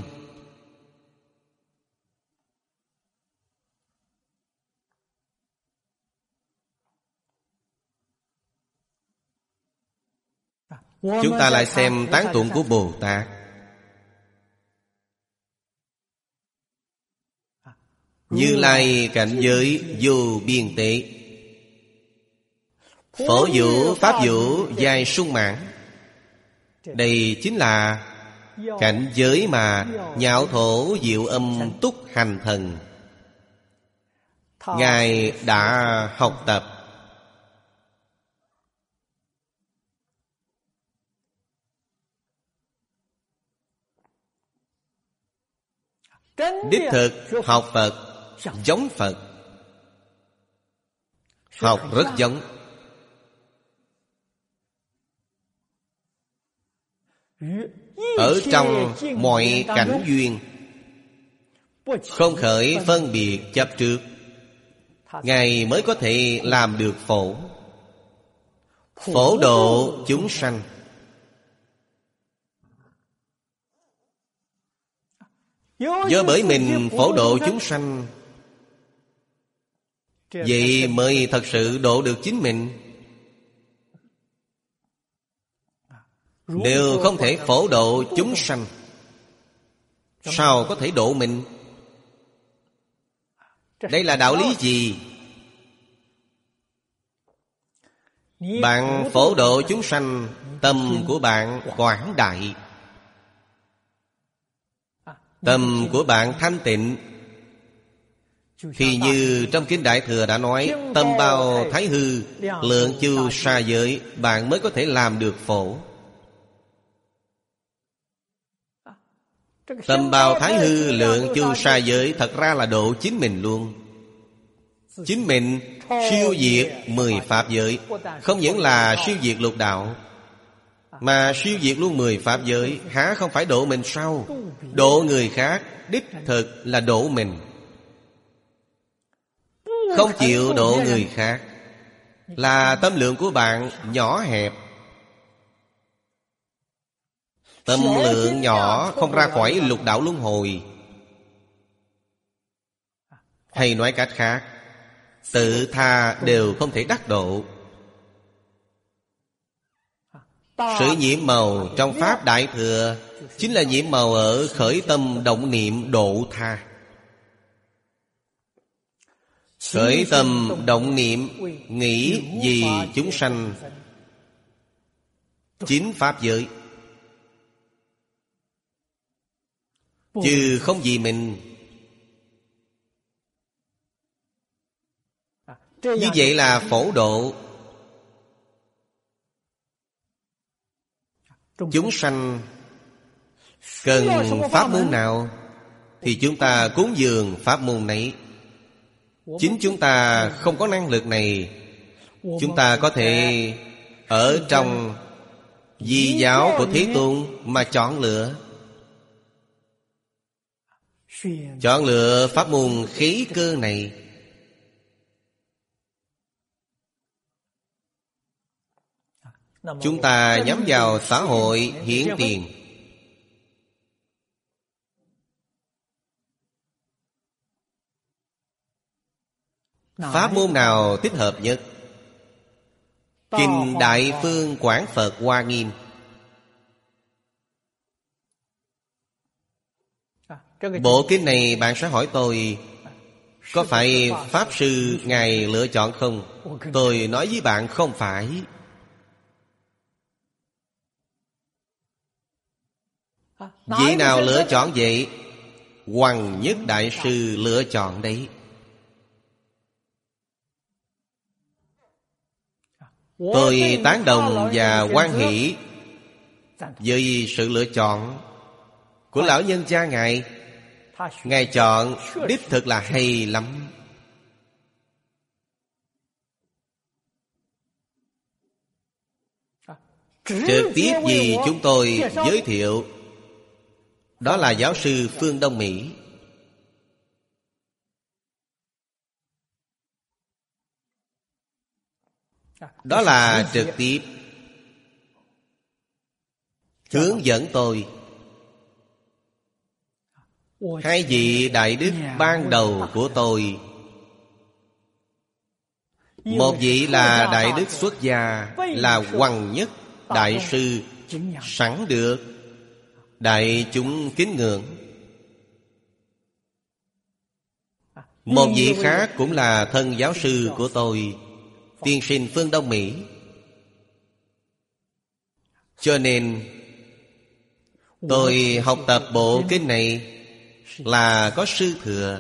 Chúng ta lại xem tán tụng của Bồ Tát. Như Lai cảnh giới vô biên tế, phổ vũ pháp vũ dài sung mãn. Đây chính là cảnh giới mà Nhạo Thổ Diệu Âm Túc Hành Thần Ngài đã học tập. Đích thực học Phật, giống Phật, học rất giống. Ở trong mọi cảnh duyên không khởi phân biệt chấp trước, Ngài mới có thể làm được phổ. Phổ độ chúng sanh. Do bởi mình phổ độ chúng sanh, vậy mới thật sự độ được chính mình. Nếu không thể phổ độ chúng sanh, sao có thể độ mình? Đây là đạo lý gì? Bạn phổ độ chúng sanh, tâm của bạn quảng đại, tâm của bạn thanh tịnh, thì như trong Kinh Đại Thừa đã nói, tâm bao thái hư, lượng chu sa giới, bạn mới có thể làm được phổ. Tâm bao thái hư, lượng chu sa giới thật ra là độ chính mình luôn. Chính mình siêu diệt 10 pháp giới. Không những là siêu diệt lục đạo, mà siêu diệt luôn 10 pháp giới. Há không phải độ mình sao? Độ người khác đích thực là độ mình. Không chịu độ người khác là tâm lượng của bạn nhỏ hẹp. Tâm lượng nhỏ không ra khỏi lục đạo luân hồi. Hay nói cách khác, tự tha đều không thể đắc độ. Sự nhiễm màu trong Pháp Đại Thừa chính là nhiễm màu ở khởi tâm động niệm độ tha. Khởi tâm động niệm nghĩ vì chúng sanh, chính Pháp giới, chứ không vì mình. Như vậy là phổ độ. Chúng sanh cần pháp môn nào thì chúng ta cúng dường pháp môn nấy. Chính chúng ta không có năng lực này, chúng ta có thể ở trong di giáo của Thế Tôn mà chọn lựa. Chọn lựa pháp môn khí cơ này. Chúng ta nhắm vào xã hội hiển tiền. Pháp môn nào thích hợp nhất? Kinh Đại Phương Quảng Phật Hoa Nghiêm. Bộ kinh này bạn sẽ hỏi tôi, có phải Pháp Sư Ngài lựa chọn không? Tôi nói với bạn không phải. Vị nào lựa chọn vậy? Hoằng Nhất Đại Sư lựa chọn đấy. Tôi tán đồng và hoan hỷ với sự lựa chọn của lão nhân gia Ngài. Ngài chọn đích thực là hay lắm. Trực tiếp vì chúng tôi giới thiệu, đó là giáo sư Phương Đông Mỹ. Đó là trực tiếp hướng dẫn tôi. Hai vị đại đức ban đầu của tôi, một vị là đại đức xuất gia, là Hoằng Nhất Đại Sư, sẵn được đại chúng kính ngưỡng. Một vị khác cũng là thân giáo sư của tôi, tiên sinh Phương Đông Mỹ. Cho nên tôi học tập bộ kinh này là có sư thừa.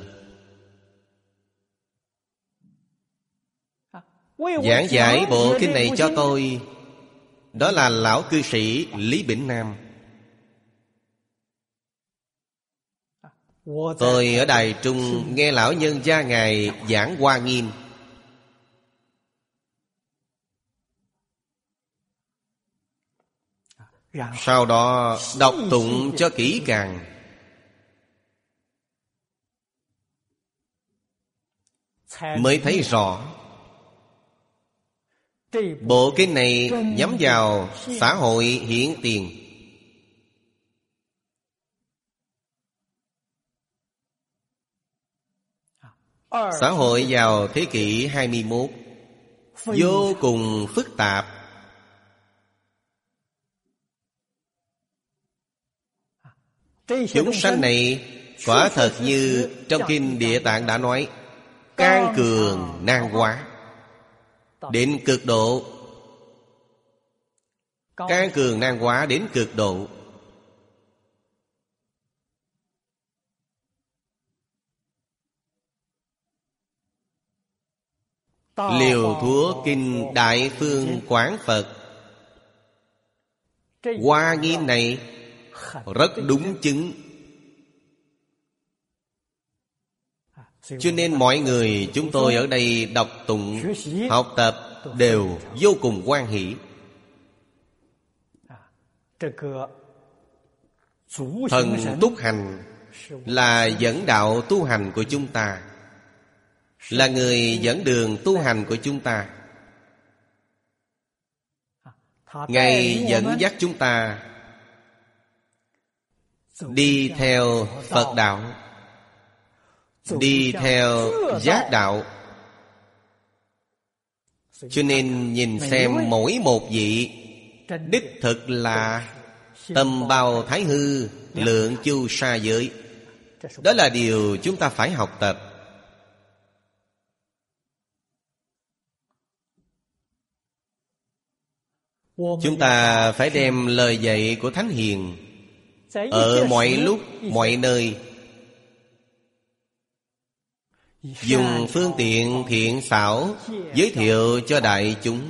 Giảng giải bộ kinh này cho tôi, đó là lão cư sĩ Lý Bỉnh Nam. Tôi ở Đài Trung nghe lão nhân gia Ngài giảng Hoa Nghiêm. Sau đó đọc tụng cho kỹ càng, mới thấy rõ bộ kinh này nhắm vào xã hội hiển tiền. Xã hội vào thế kỷ 21 vô cùng phức tạp. Chúng sanh này quả thật như trong Kinh Địa Tạng đã nói, can cường nan hóa. Đến cực độ Can cường nan quá đến cực độ. Liều thuốc kinh Đại Phương Quán Phật Hoa nghiêm này rất đúng chứng. Cho nên mọi người chúng tôi ở đây đọc tụng, học tập đều vô cùng hoan hỷ. Thần túc hành là dẫn đạo tu hành của chúng ta, là người dẫn đường tu hành của chúng ta. Ngài dẫn dắt chúng ta đi theo Phật đạo, đi theo giác đạo. Cho nên nhìn xem mỗi một vị đích thực là tâm bao thái hư, lượng chu sa giới. Đó là điều chúng ta phải học tập. Chúng ta phải đem lời dạy của Thánh Hiền ở mọi lúc, mọi nơi, dùng phương tiện thiện xảo giới thiệu cho đại chúng.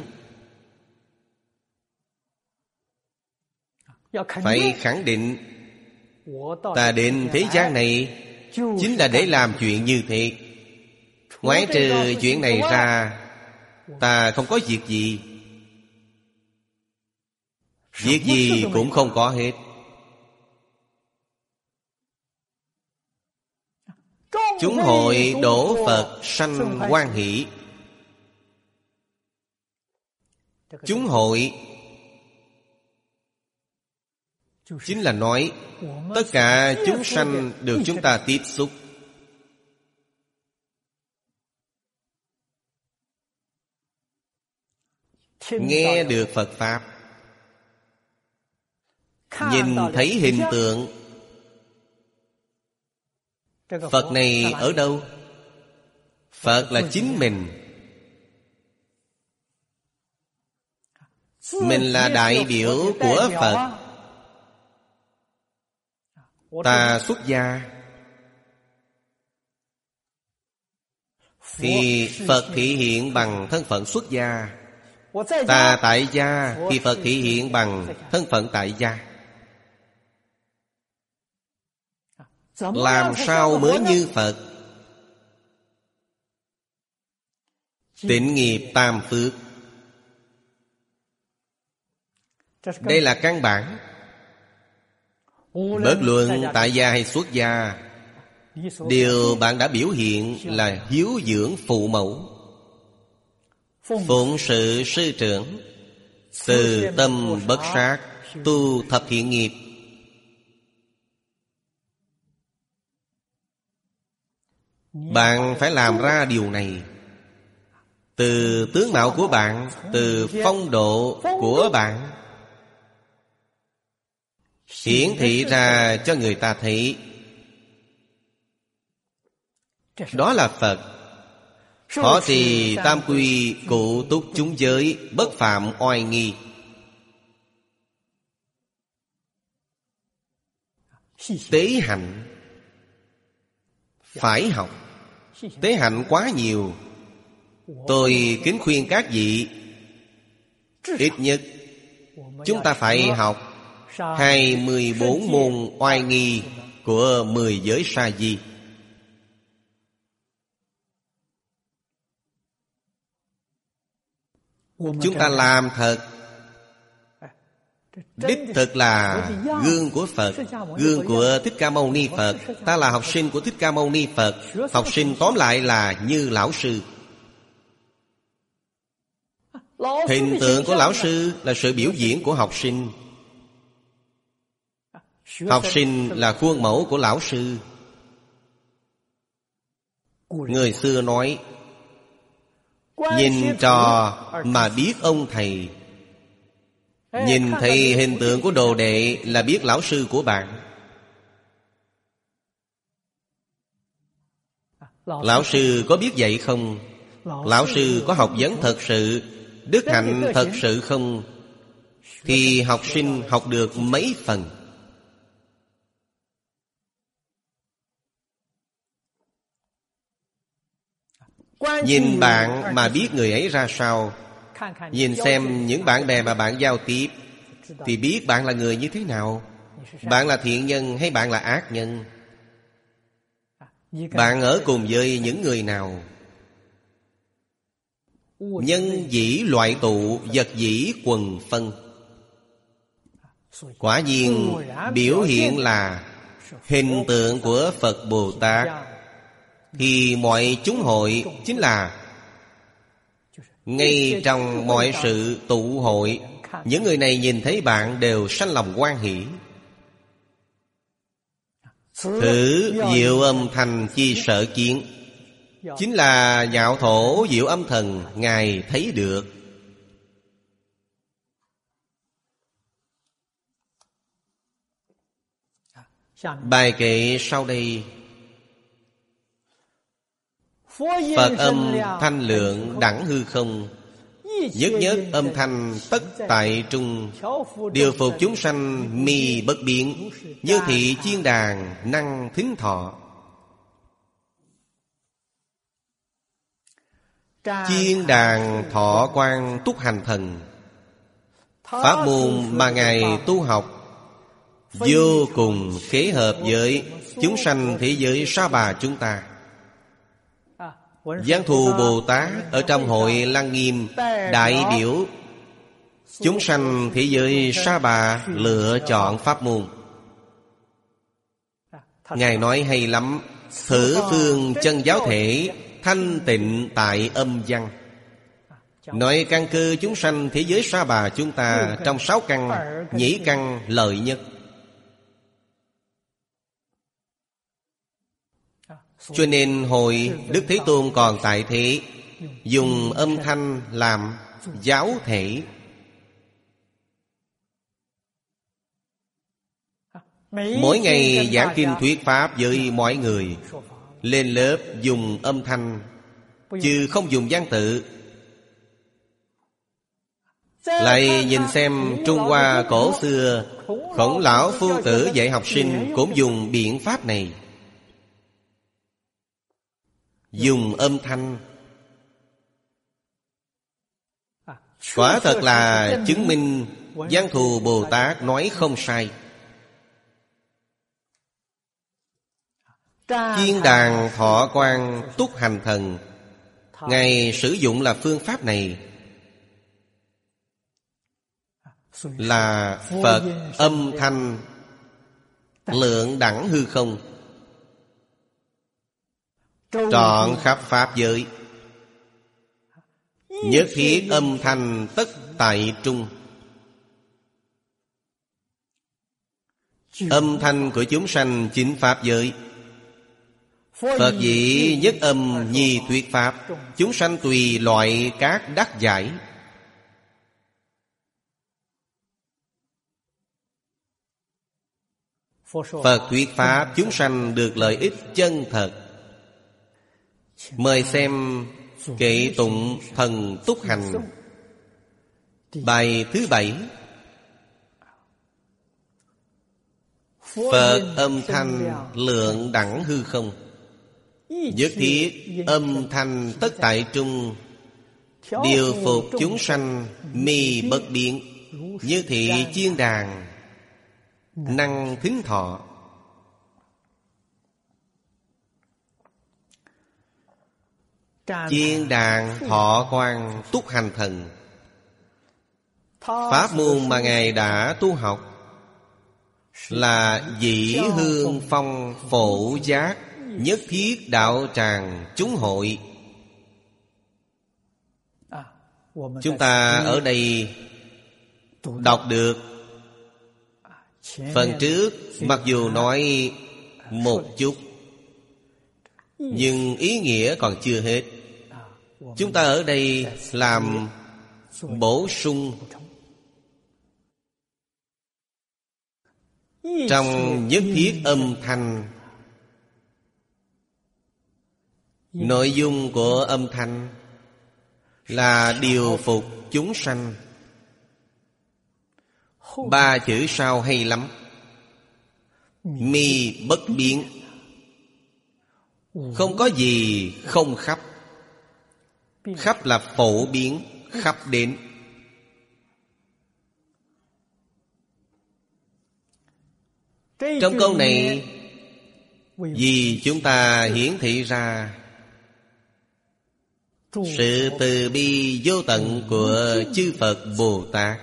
Phải khẳng định ta đến thế gian này chính là để làm chuyện như thế. Ngoại trừ chuyện này ra, ta không có việc gì. Việc gì cũng không có hết. Chúng hội đổ Phật sanh hoan hỷ. Chúng hội chính là nói tất cả chúng sanh được chúng ta tiếp xúc. Nghe được Phật Pháp, nhìn thấy hình tượng. Phật này ở đâu? Phật là chính mình. Mình là đại biểu của Phật. Ta xuất gia thì Phật thị hiện bằng thân phận xuất gia. Ta tại gia thì Phật thị hiện bằng thân phận tại gia. Làm sao mới như Phật? Tịnh nghiệp tam phước, đây là căn bản. Bất luận tại gia hay xuất gia, điều bạn đã biểu hiện là hiếu dưỡng phụ mẫu, phụng sự sư trưởng, từ tâm bất sát, tu thập thiện nghiệp. Bạn phải làm ra điều này. Từ tướng mạo của bạn, từ phong độ của bạn, hiển thị ra cho người ta thấy. Đó là Phật. Họ trì tam quy, cụ túc chúng giới, bất phạm oai nghi. Tế hạnh phải học. Tế hạnh quá nhiều. Tôi kính khuyên các vị, ít nhất chúng ta phải học 24 môn oai nghi của 10 giới sa di. Chúng ta làm thật. Đích thực là gương của Phật, gương của Thích Ca Mâu Ni Phật. Ta là học sinh của Thích Ca Mâu Ni Phật. Học sinh tóm lại là như lão sư. Hình tượng của lão sư là sự biểu diễn của học sinh. Học sinh là khuôn mẫu của lão sư. Người xưa nói, nhìn trò mà biết ông thầy. Nhìn thấy hình tượng của đồ đệ là biết lão sư của bạn. Lão sư có biết dạy không? Lão sư có học vấn thật sự, đức hạnh thật sự không? thì học sinh học được mấy phần. Nhìn bạn mà biết người ấy ra sao. Nhìn xem những bạn bè mà bạn giao tiếp thì biết bạn là người như thế nào. Bạn là thiện nhân hay bạn là ác nhân? Bạn ở cùng với những người nào? Nhân dĩ loại tụ, vật dĩ quần phân. Quả nhiên biểu hiện là hình tượng của Phật Bồ Tát. Thì mọi chúng hội chính là ngay trong mọi sự tụ hội, những người này nhìn thấy bạn đều sanh lòng hoan hỷ. Thử diệu âm thanh chi sở kiến, chính là nhạo thổ diệu âm thần Ngài thấy được. Bài kệ sau đây: Phật âm thanh lượng đẳng hư không, nhất nhất âm thanh tất tại trung. Điều phục chúng sanh mi bất biến, như thị chiên đàn năng thính thọ. Chiên đàn thọ quan túc hành thần, pháp môn mà Ngài tu học vô cùng kế hợp với chúng sanh thế giới Sa Bà chúng ta. Văn Thù Bồ Tát ở trong hội Lăng Nghiêm đại biểu chúng sanh thế giới Sa Bà lựa chọn pháp môn. Ngài nói hay lắm: thử phương chân giáo thể, thanh tịnh tại âm văn. Nói căn cơ chúng sanh thế giới Sa Bà chúng ta trong 6 căn, nhĩ căn lợi nhất. Cho nên hồi Đức Thế Tôn còn tại thế, dùng âm thanh làm giáo thể. Mỗi ngày giảng kinh thuyết pháp với mọi người. Lên lớp dùng âm thanh, chứ không dùng văn tự. Lại nhìn xem Trung Hoa cổ xưa, Khổng Lão Phu Tử dạy học sinh cũng dùng biện pháp này, dùng âm thanh. Quả thật là chứng minh Văn Thù Bồ Tát nói không sai. Chiên đàn thọ quan túc hành thần, Ngài sử dụng là phương pháp này, là Phật âm thanh lượng đẳng hư không, trọn khắp pháp giới. Nhất thiết âm thanh tất tại trung. Âm thanh của chúng sanh chính pháp giới. Phật dĩ nhất âm nhi thuyết pháp, chúng sanh tùy loại các đắc giải. Phật thuyết pháp chúng sanh được lợi ích chân thật. Mời xem kệ tụng thần túc hành, bài thứ 7. Phật âm thanh lượng đẳng hư không, nhất thiết âm thanh tất tại trung. Điều phục chúng sanh mi bất biến, như thị chiên đàn năng thính thọ. Chiên đàn thọ quan túc hành thần, pháp môn mà Ngài đã tu học là dĩ hương phong phổ giác, nhất thiết đạo tràng chúng hội. Chúng ta ở đây đọc được phần trước, mặc dù nói một chút, nhưng ý nghĩa còn chưa hết. Chúng ta ở đây làm bổ sung. Trong nhất thiết âm thanh, nội dung của âm thanh là điều phục chúng sanh. Ba chữ sau hay lắm. Mi bất biến. Không có gì không khắp. Khắp là phổ biến, khắp đến. Trong câu này, vì chúng ta hiển thị ra sự từ bi vô tận của chư Phật Bồ Tát.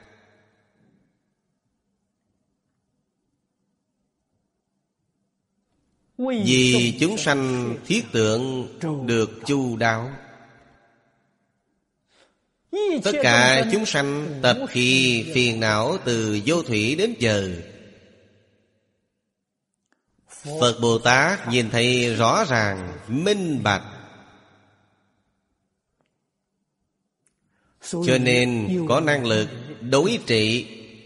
Vì chúng sanh thiết tượng được chu đáo. Tất cả chúng sanh tập khí phiền não từ vô thủy đến giờ. Phật Bồ Tát nhìn thấy rõ ràng, minh bạch. Cho nên có năng lực đối trị.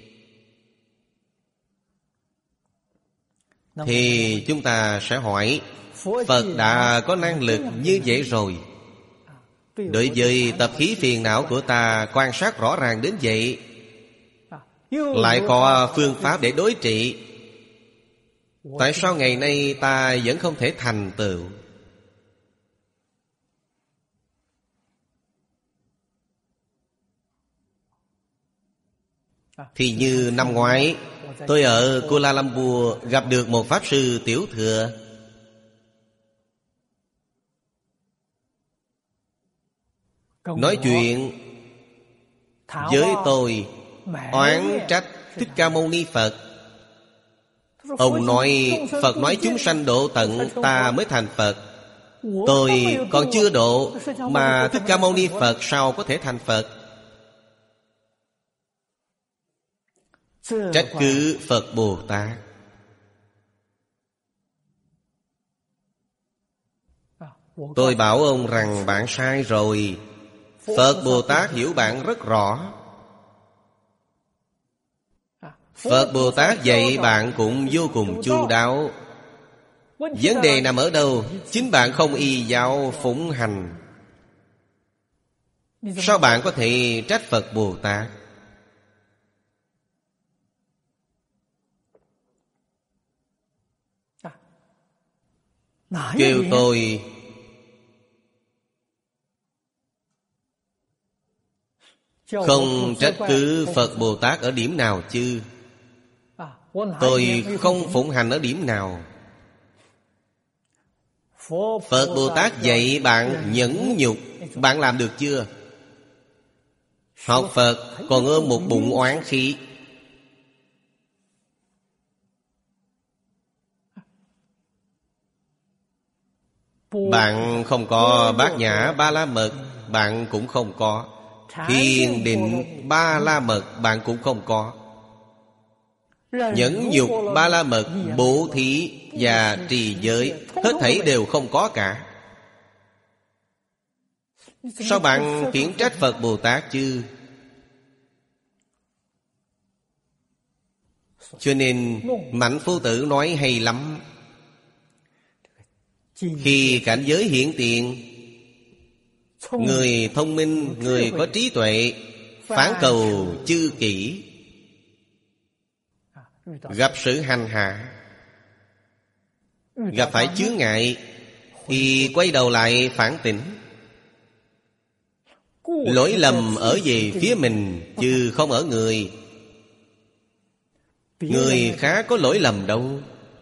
Thì chúng ta sẽ hỏi, Phật đã có năng lực như vậy rồi, đối với tập khí phiền não của ta quan sát rõ ràng đến vậy, lại có phương pháp để đối trị, tại sao ngày nay ta vẫn không thể thành tựu? Thì như năm ngoái, tôi ở Kuala Lumpur gặp được một Pháp Sư Tiểu Thừa. Nói chuyện với tôi, oán trách Thích Ca Mâu Ni Phật. Ông nói Phật nói chúng sanh độ tận ta mới thành Phật. Tôi còn chưa độ, mà Thích Ca Mâu Ni Phật sao có thể thành Phật? Trách cứ Phật Bồ Tát. Tôi bảo ông rằng bạn sai rồi. Phật Bồ Tát hiểu bạn rất rõ. Phật Bồ Tát dạy bạn cũng vô cùng chu đáo. Vấn đề nằm ở đâu? Chính bạn không y giáo phụng hành. Sao bạn có thể trách Phật Bồ Tát? Kêu tôi không trách cứ Phật Bồ Tát ở điểm nào chứ? Tôi không phụng hành ở điểm nào? Phật Bồ Tát dạy bạn nhẫn nhục, bạn làm được chưa? Học Phật còn ôm một bụng oán khí. Bạn không có Bát Nhã Ba La Mật, bạn cũng không có. Thiền Định Ba La Mật, bạn cũng không có. Nhẫn nhục Ba La Mật, bố thí và trì giới, hết thảy đều không có cả. Sao bạn khiển trách Phật Bồ Tát chứ? Cho nên Mạnh Phu Tử nói hay lắm. Khi cảnh giới hiện tiền, người thông minh, người có trí tuệ, phản cầu chư kỷ, gặp sự hành hạ, gặp phải chướng ngại, thì quay đầu lại phản tỉnh. Lỗi lầm ở về phía mình, chứ không ở người. Người khác có lỗi lầm đâu.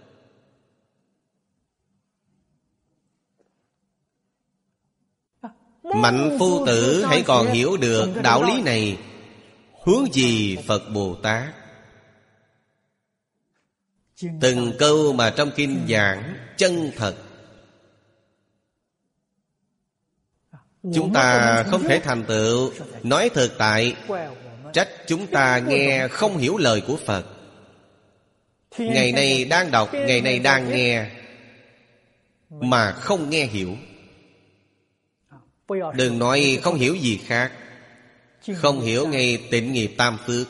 Mạnh Phu Tử hãy còn hiểu được đạo lý này, huống gì Phật Bồ Tát. Từng câu mà trong kinh giảng chân thật. Chúng ta không thể thành tựu. Nói thực tại, trách chúng ta nghe không hiểu lời của Phật. Ngày nay đang đọc, ngày nay đang nghe, mà không nghe hiểu. Đừng nói không hiểu gì khác. Không hiểu ngay tịnh nghiệp tam phước.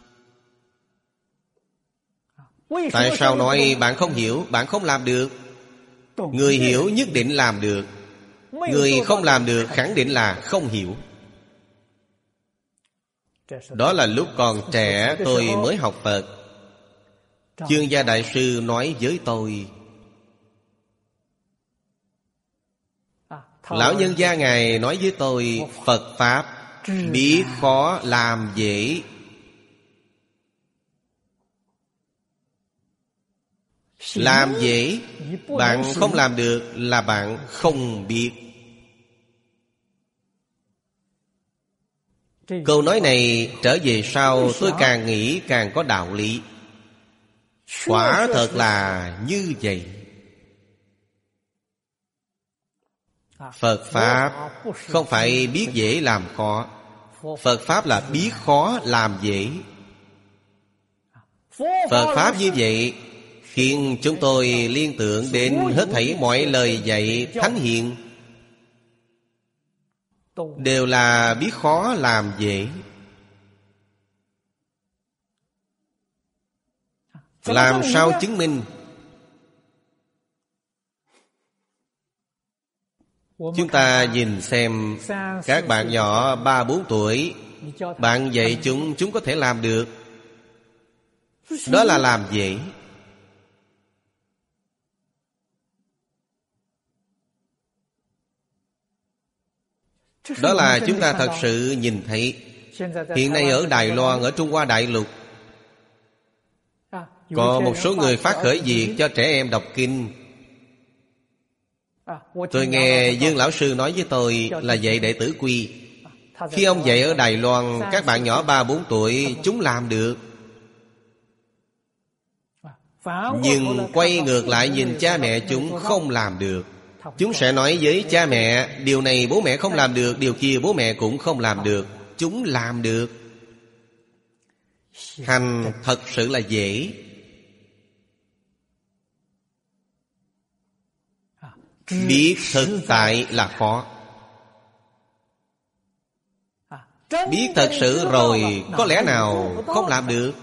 Tại sao nói bạn không hiểu, bạn không làm được? Người hiểu nhất định làm được. Người không làm được khẳng định là không hiểu. Đó là lúc còn trẻ tôi mới học Phật. Chương Gia Đại Sư nói với tôi, lão nhân gia Ngài nói với tôi, Phật Pháp biết khó làm dễ. Làm dễ, bạn không làm được là bạn không biết. Câu nói này trở về sau tôi càng nghĩ càng có đạo lý. Quả thật là như vậy. Phật Pháp không phải biết dễ làm khó. Phật Pháp là biết khó làm dễ. Phật Pháp như vậy khiến chúng tôi liên tưởng đến hết thảy mọi lời dạy thánh hiền đều là biết khó làm dễ. Làm sao chứng minh? Chúng ta nhìn xem các bạn nhỏ 3-4 tuổi, bạn dạy chúng có thể làm được. Đó là làm dễ. Đó là chúng ta thật sự nhìn thấy. Hiện nay ở Đài Loan, ở Trung Hoa Đại Lục, có một số người phát khởi việc cho trẻ em đọc kinh. Tôi nghe Dương Lão Sư nói với tôi là dạy đệ tử Quy. Khi ông dạy ở Đài Loan, các bạn nhỏ 3-4 tuổi chúng làm được. Nhưng quay ngược lại nhìn cha mẹ chúng không làm được. Chúng sẽ nói với cha mẹ, điều này bố mẹ không làm được, điều kia bố mẹ cũng không làm được. Chúng làm được. Hành thật sự là dễ. Biết thực tại là khó. Biết thật sự rồi có lẽ nào không làm được.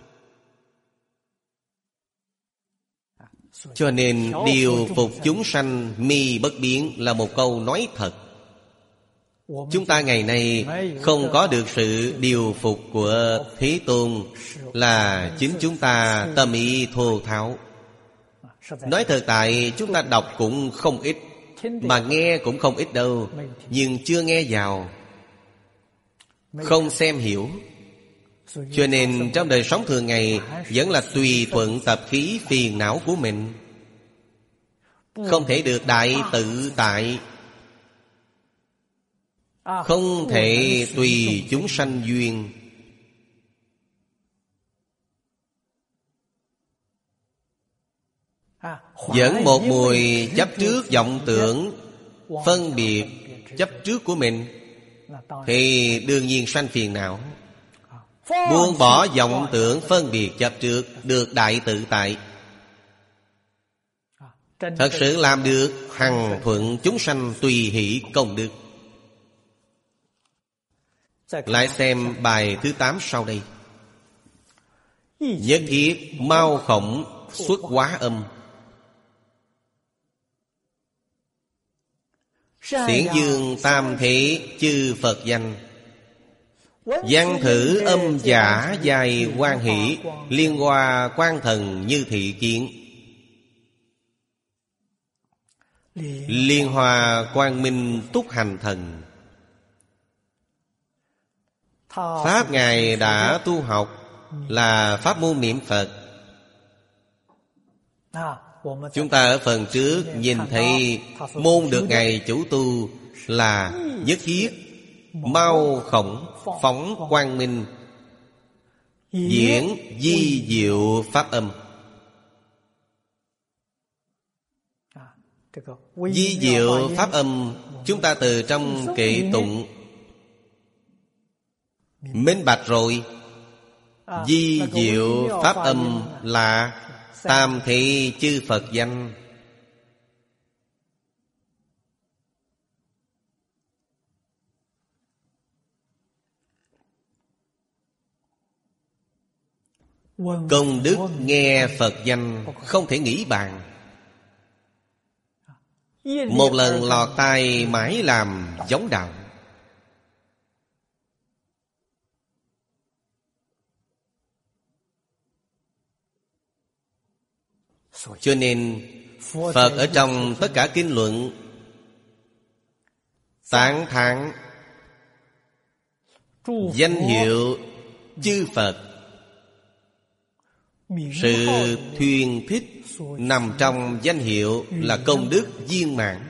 Cho nên điều phục chúng sanh mi bất biến là một câu nói thật. Chúng ta ngày nay không có được sự điều phục của Thế Tôn là chính chúng ta tâm ý thô tháo. Nói thực tại chúng ta đọc cũng không ít, mà nghe cũng không ít đâu, nhưng chưa nghe vào, không xem hiểu. Cho nên trong đời sống thường ngày vẫn là tùy thuận tập khí phiền não của mình, không thể được đại tự tại, không thể tùy chúng sanh duyên. Vẫn một mùi chấp trước vọng tưởng, phân biệt chấp trước của mình, thì đương nhiên sanh phiền não. Buông bỏ vọng tưởng phân biệt chấp trước, được đại tự tại. Thật sự làm được, hằng thuận chúng sanh tùy hỷ công đức. Lại xem bài thứ 8 sau đây. Nhất thiết mau khổng xuất hóa âm. Xiển dương tam thế chư Phật danh. Văn thử âm giả dài quan hỷ. Liên hoa quan thần như thị kiến. Liên hoa quang minh túc hành thần. Pháp Ngài đã tu học là pháp môn niệm Phật. Chúng ta ở phần trước nhìn thấy môn được Ngài chủ tu là nhất thiết mau khổng phóng quang minh, diễn di diệu pháp âm. Di diệu pháp âm chúng ta từ trong kệ tụng minh bạch rồi. Di diệu pháp âm là tam thị chư Phật danh. Công đức nghe Phật danh không thể nghĩ bàn. Một lần lọt tai mãi làm giống đạo. Cho nên Phật ở trong tất cả kinh luận tán thán danh hiệu chư Phật. Sự thuyên thích nằm trong danh hiệu là công đức viên mãn.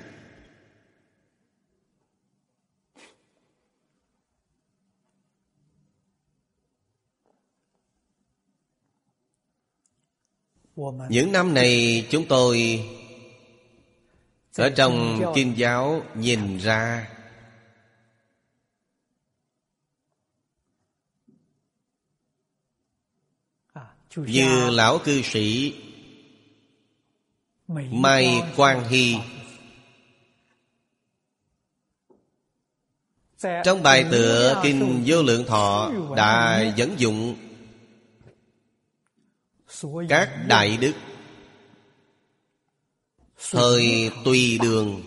Những năm này chúng tôi ở trong kinh giáo nhìn ra như lão cư sĩ Mai Quang Hy trong bài tựa kinh Vô Lượng Thọ đã dẫn dụng các đại đức thời Tùy Đường.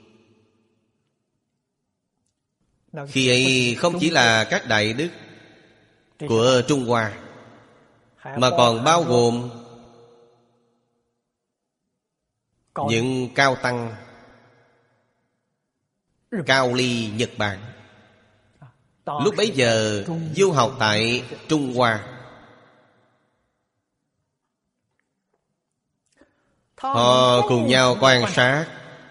Khi ấy không chỉ là các đại đức của Trung Hoa, mà còn bao gồm những cao tăng Cao Ly Nhật Bản. Lúc bấy giờ du học tại Trung Hoa, họ cùng nhau quan sát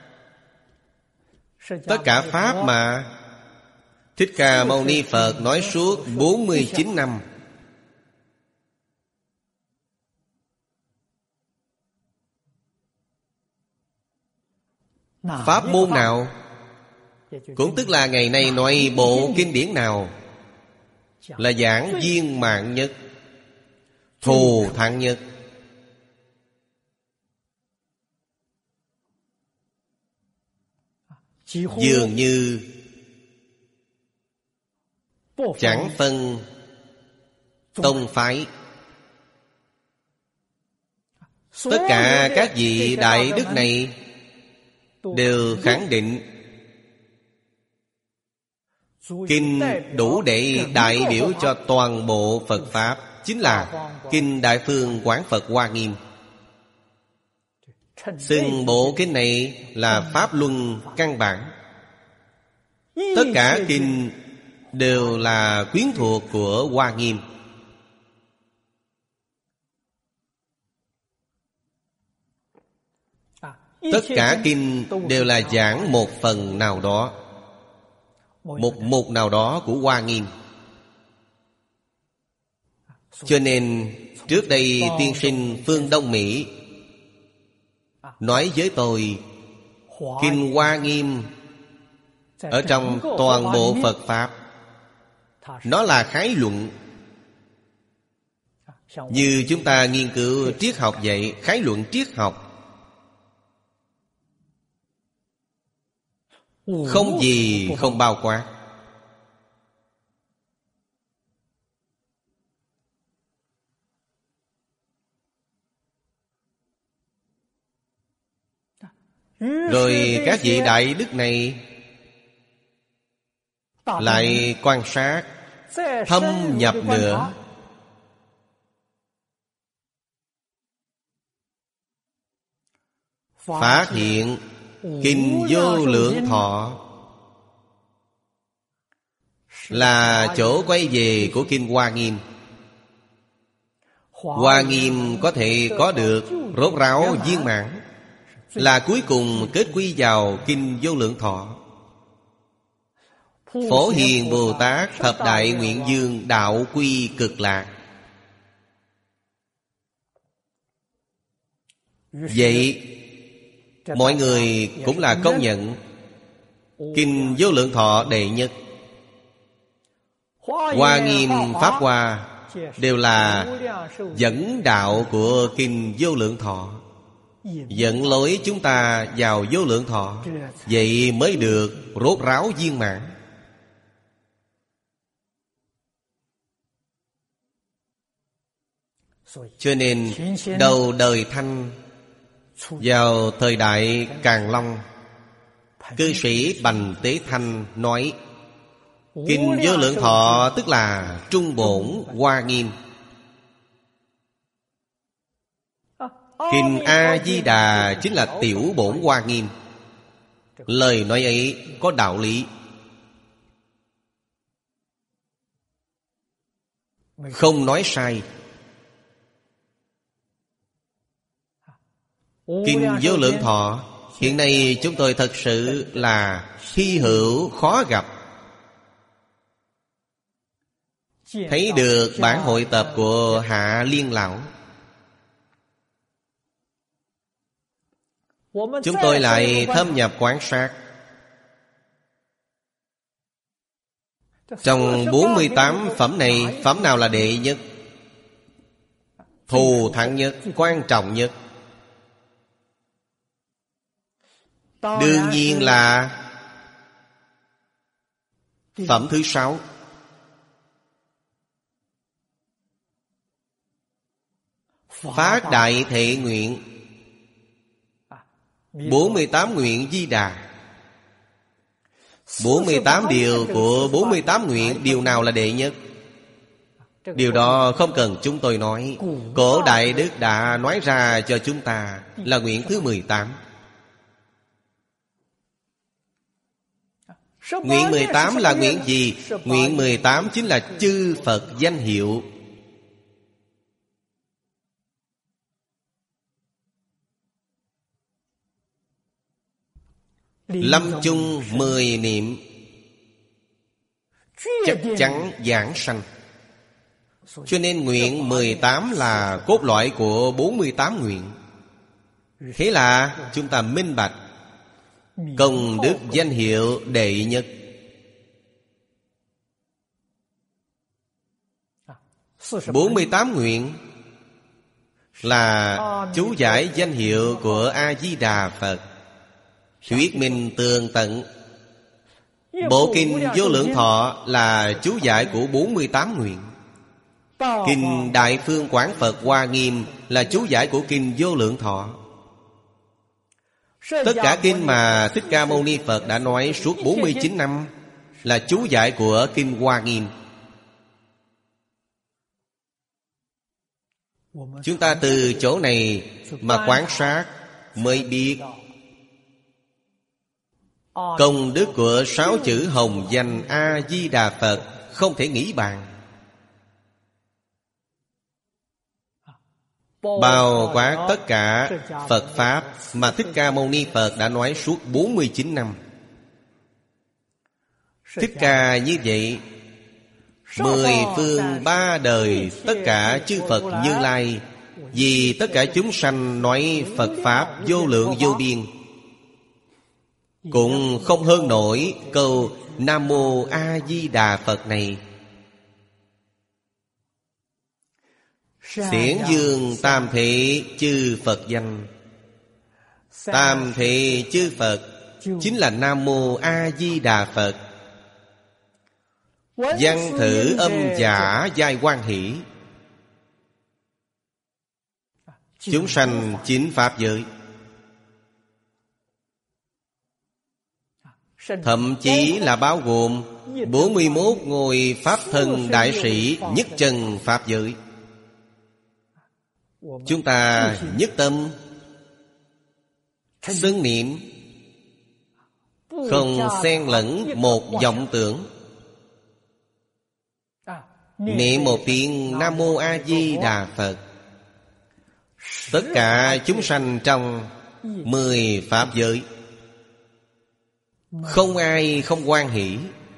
tất cả pháp mà Thích Ca Mâu Ni Phật nói suốt 49 năm. Pháp môn nào, cũng tức là ngày nay nói bộ kinh điển nào, là giảng viên mãn nhất, thù thắng nhất. Dường như chẳng phân tông phái, tất cả các vị đại đức này đều khẳng định kinh đủ để đại biểu cho toàn bộ Phật Pháp chính là kinh Đại Phương Quán Phật Hoa Nghiêm. Xưng bộ kinh này là Pháp Luân căn bản. Tất cả kinh đều là quyến thuộc của Hoa Nghiêm. Tất cả kinh đều là giảng một phần nào đó, một mục nào đó của Hoa Nghiêm. Cho nên trước đây tiên sinh Phương Đông Mỹ nói với tôi, kinh Hoa Nghiêm ở trong toàn bộ Phật Pháp, nó là khái luận. Như chúng ta nghiên cứu triết học vậy, khái luận triết học, không gì không bao quát. Rồi các vị đại đức này lại quan sát thâm nhập nữa, phát hiện kinh Vô Lượng Thọ là chỗ quay về của kinh Hoa Nghiêm. Hoa Nghiêm có thể có được rốt ráo viên mãn, là cuối cùng kết quy vào kinh Vô Lượng Thọ. Phổ Hiền Bồ Tát thập đại nguyện dương đạo quy cực lạc. Vậy mọi người cũng là công nhận kinh Vô Lượng Thọ đệ nhất. Hoa Nghiêm Pháp Hoa đều là dẫn đạo của kinh Vô Lượng Thọ, dẫn lối chúng ta vào Vô Lượng Thọ. Vậy mới được rốt ráo viên mãn. Cho nên đầu đời Thanh, vào thời đại Càn Long, cư sĩ Bành Tế Thanh nói kinh Vô Lượng Thọ tức là trung bổn Hoa Nghiêm. Kinh A-di-đà chính là Tiểu Bổn Hoa Nghiêm. Lời nói ấy có đạo lý, không nói sai. Kinh Vô Lượng Thọ hiện nay chúng tôi thật sự là hy hữu khó gặp. Thấy được bản hội tập của Hạ Liên Lão, chúng tôi lại thâm nhập quan sát. Trong 48 phẩm này, phẩm nào là đệ nhất, thù thắng nhất, quan trọng nhất? Đương nhiên là phẩm thứ 6. Phát đại thệ nguyện, 48 nguyện Di Đà. 48 điều của 48 nguyện, điều nào là đệ nhất? Điều đó không cần chúng tôi nói. Cổ Đại Đức đã nói ra cho chúng ta là nguyện thứ 18. Nguyện 18 là nguyện gì? Nguyện 18 chính là chư Phật danh hiệu. Lâm chung 10 niệm, chắc chắn giảng sanh. Cho nên nguyện 18 là cốt lõi của 48 nguyện. Thế là chúng ta minh bạch công đức danh hiệu đệ nhất. 48 nguyện là chú giải danh hiệu của A-di-đà Phật, thuyết minh tường tận. Bộ Kinh Vô Lượng Thọ là chú giải của 48 nguyện. Kinh Đại Phương Quảng Phật Hoa Nghiêm là chú giải của Kinh Vô Lượng Thọ. Tất cả kinh mà Thích Ca Mâu Ni Phật đã nói suốt 49 năm là chú giải của Kinh Hoa Nghiêm. Chúng ta từ chỗ này mà quan sát mới biết công đức của 6 chữ hồng danh A-di-đà Phật không thể nghĩ bàn. Bao quát tất cả Phật Pháp mà Thích Ca Mâu Ni Phật đã nói suốt 49 năm. Thích Ca như vậy, 10 phương 3 đời tất cả chư Phật Như Lai, vì tất cả chúng sanh nói Phật Pháp vô lượng vô biên, cũng không hơn nổi câu Nam Mô A Di Đà Phật này. Xiển dương tam thể chư Phật danh. Tam thể chư Phật chính là Nam Mô A Di Đà Phật. Văn thử âm giả giai quan hỷ. Chúng sanh chính Pháp giới. Thậm chí là bao gồm 41 ngôi Pháp thân đại sĩ nhất chân Pháp giới. Chúng ta nhất tâm xưng niệm, không xen lẫn một vọng tưởng. Niệm một tiếng Nam Mô A Di Đà Phật, tất cả chúng sanh trong 10 Pháp giới không ai không hoan hỷ.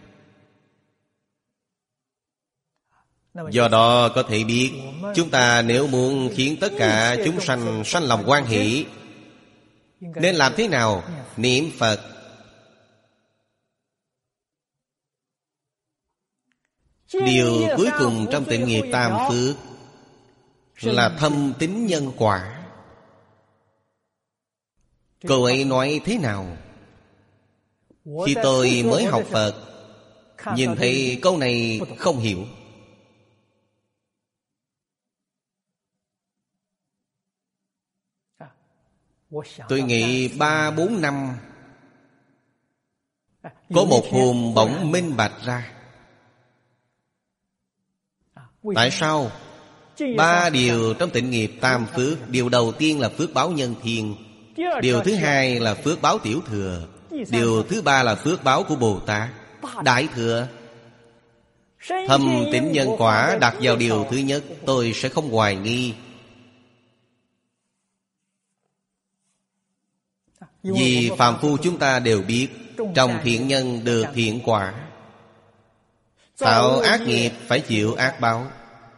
Do đó có thể biết, chúng ta nếu muốn khiến tất cả chúng sanh sanh lòng hoan hỷ, nên làm thế nào? Niệm Phật. Điều cuối cùng trong tịnh nghiệp tam phước là thâm tín nhân quả. Câu ấy nói thế nào? Khi tôi mới học Phật, nhìn thấy câu này không hiểu. Tôi nghĩ 3-4 năm, có một hôm bỗng minh bạch ra. Tại sao? Ba điều trong tịnh nghiệp tam phước. Điều đầu tiên là phước báo nhân thiên. Điều thứ hai là phước báo tiểu thừa. Điều thứ ba là phước báo của Bồ Tát Đại Thừa. Thâm tín nhân quả đặt vào điều thứ nhất, tôi sẽ không hoài nghi. Vì phàm phu chúng ta đều biết, trồng thiện nhân được thiện quả, tạo ác nghiệp phải chịu ác báo.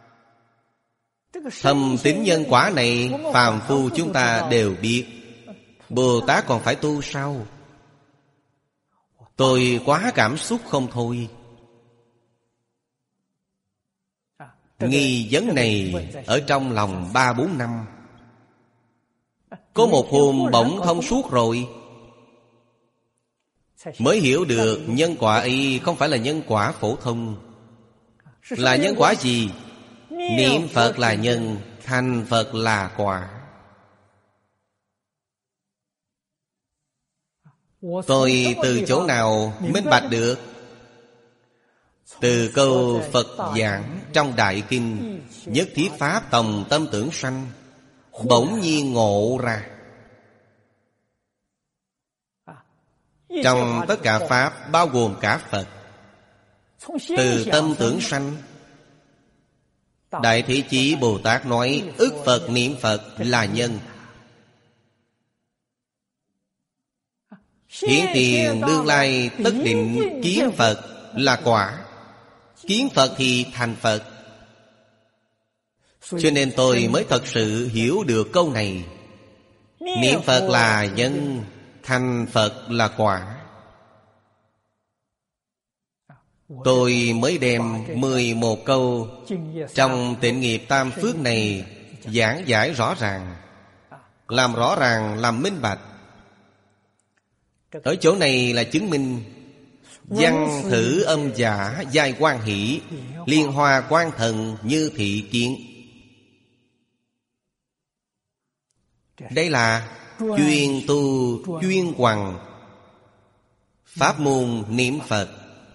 Thâm tín nhân quả này phàm phu chúng ta đều biết, Bồ Tát còn phải tu sao? Tôi quá cảm xúc không thôi. Nghi vấn này ở trong lòng 3-4 năm. Có một hôm bỗng thông suốt rồi, mới hiểu được nhân quả ấy không phải là nhân quả phổ thông. Là nhân quả gì? Niệm Phật là nhân, thành Phật là quả. Tôi từ chỗ nào minh bạch được? Từ câu Phật giảng trong Đại Kinh: nhất thiết pháp tòng tâm tưởng sanh. Bỗng nhiên ngộ ra, trong tất cả pháp bao gồm cả Phật. Từ tâm tưởng sanh, Đại Thế Chí Bồ Tát nói ức Phật niệm Phật là nhân. Hiện tiền đương lai tất định kiến Phật là quả. Kiến Phật thì thành Phật. Cho nên tôi mới thật sự hiểu được câu này. Niệm Phật là nhân, thành Phật là quả. Tôi mới đem 11 câu trong tịnh nghiệp tam phước này giảng giải rõ ràng, làm rõ ràng, làm minh bạch. Ở chỗ này là chứng minh văn thử âm giả giai quan hỷ, liên hoa quan thần như thị kiến. Đây là chuyên tu chuyên hoằng pháp môn niệm Phật.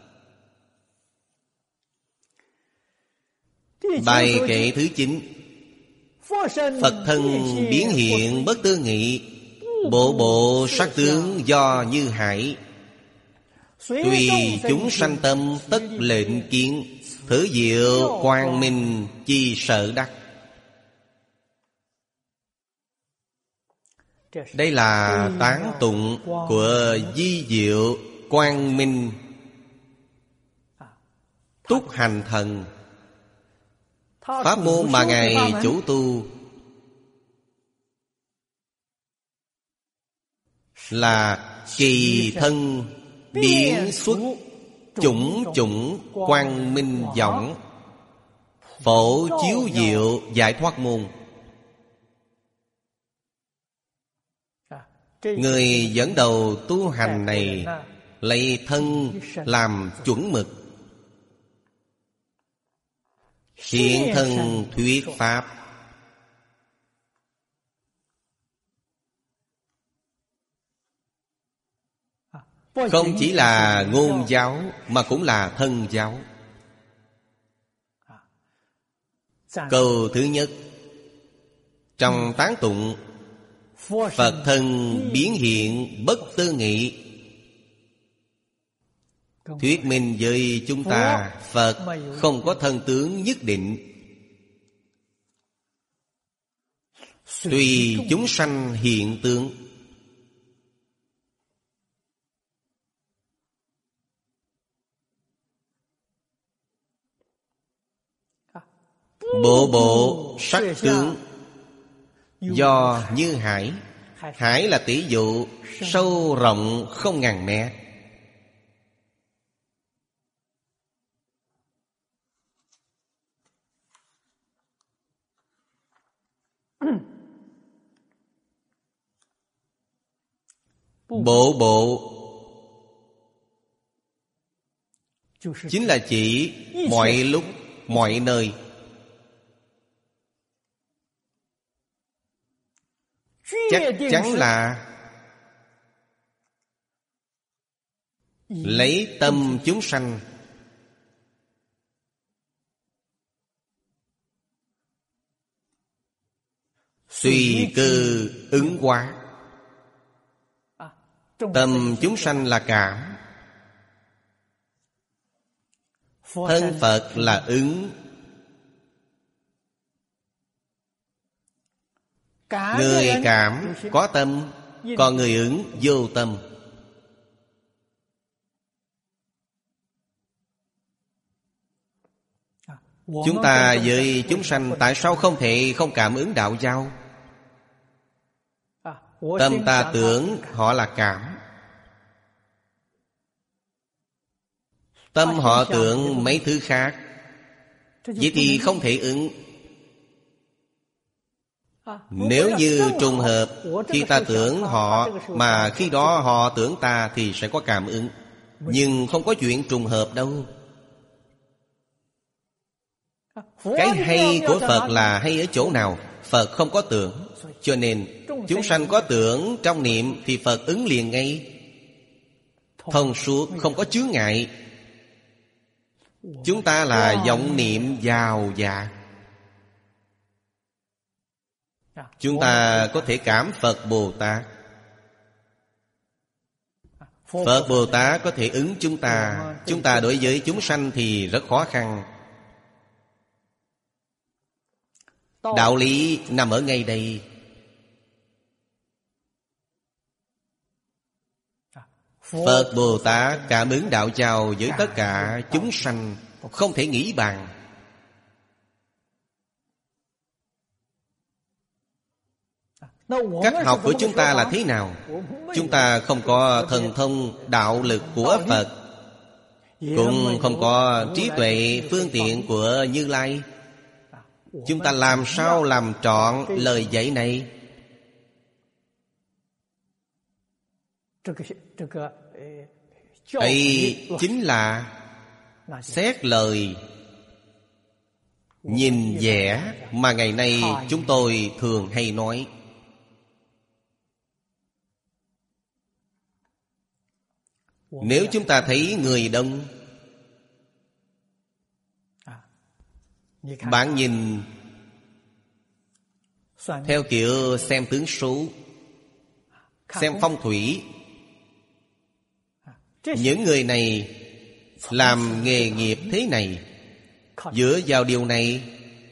Bài kệ thứ 9: Phật thân biến hiện bất tư nghị, bộ bộ sắc tướng do như hải. Tùy chúng sanh tâm tất lệnh kiến, thử diệu quang minh chi sợ đắc. Đây là tán tụng của Di Diệu Quang Minh Túc Hành Thần. Pháp môn mà Ngài chủ tu là kỳ thân biến xuất chủng chủng quang minh vọng, phổ chiếu diệu giải thoát môn. Người dẫn đầu tu hành này lấy thân làm chuẩn mực, hiện thân thuyết pháp. Không chỉ là ngôn giáo mà cũng là thân giáo. Câu thứ nhất trong tán tụng: Phật thân biến hiện bất tư nghị, thuyết minh với chúng ta Phật không có thân tướng nhất định. Tùy chúng sanh hiện tượng. Bộ bộ sắc tướng do như hải. Hải là tỷ dụ, sâu rộng không ngàn mét. Bộ bộ chính là chỉ mọi lúc mọi nơi. Chắc chắn là lấy tâm chúng sanh tùy cơ ứng hóa. Tâm chúng sanh là cảm, thân Phật là ứng. Người cảm có tâm, còn người ứng vô tâm. Chúng ta với chúng sanh tại sao không thể không cảm ứng đạo giao? Tâm ta tưởng họ là cảm, tâm họ tưởng mấy thứ khác, vậy thì không thể ứng. Nếu như trùng hợp, khi ta tưởng họ mà khi đó họ tưởng ta thì sẽ có cảm ứng. Nhưng không có chuyện trùng hợp đâu. Cái hay của Phật là hay ở chỗ nào? Phật không có tưởng, cho nên chúng sanh có tưởng trong niệm thì Phật ứng liền ngay, thông suốt, không có chướng ngại. Chúng ta là vọng niệm giàu dạ. Chúng ta có thể cảm Phật Bồ Tát. Phật Bồ Tát có thể ứng chúng ta. Chúng ta đối với chúng sanh thì rất khó khăn. Đạo lý nằm ở ngay đây. Phật Bồ Tát cảm ứng đạo giao với tất cả chúng sanh, không thể nghĩ bàn. Cách học của chúng ta là thế nào? Chúng ta không có thần thông đạo lực của Phật, cũng không có trí tuệ phương tiện của Như Lai. Chúng ta làm sao làm trọn lời dạy này? Ấy chính là xét lời, nhìn vẻ mà ngày nay chúng tôi thường hay nói. Nếu chúng ta thấy người đông, bạn nhìn theo kiểu xem tướng số, xem phong thủy. Những người này làm nghề nghiệp thế này, dựa vào điều này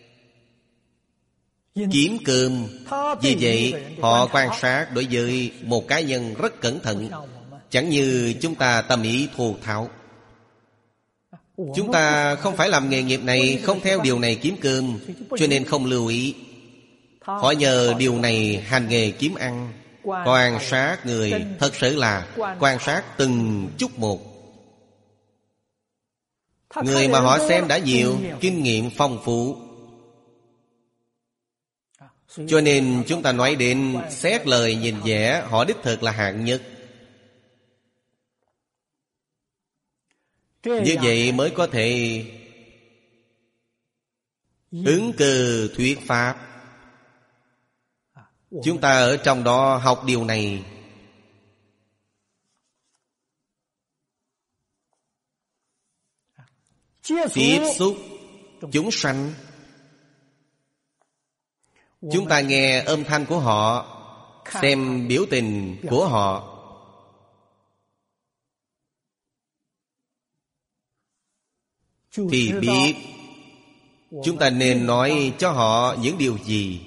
kiếm cơm. Vì vậy họ quan sát đối với một cá nhân rất cẩn thận, chẳng như chúng ta tâm ý thô tháo. Chúng ta không phải làm nghề nghiệp này, không theo điều này kiếm cơm, cho nên không lưu ý. Họ nhờ điều này hành nghề kiếm ăn. Quan sát người, thật sự là quan sát từng chút một. Người mà họ xem đã nhiều, kinh nghiệm phong phú. Cho nên chúng ta nói đến xét lời nhìn vẻ, họ đích thực là hạng nhất. Như vậy mới có thể ứng cờ thuyết pháp. Chúng ta ở trong đó học điều này. Tiếp xúc chúng sanh, chúng ta nghe âm thanh của họ, xem biểu tình của họ, thì biết chúng ta nên nói cho họ những điều gì.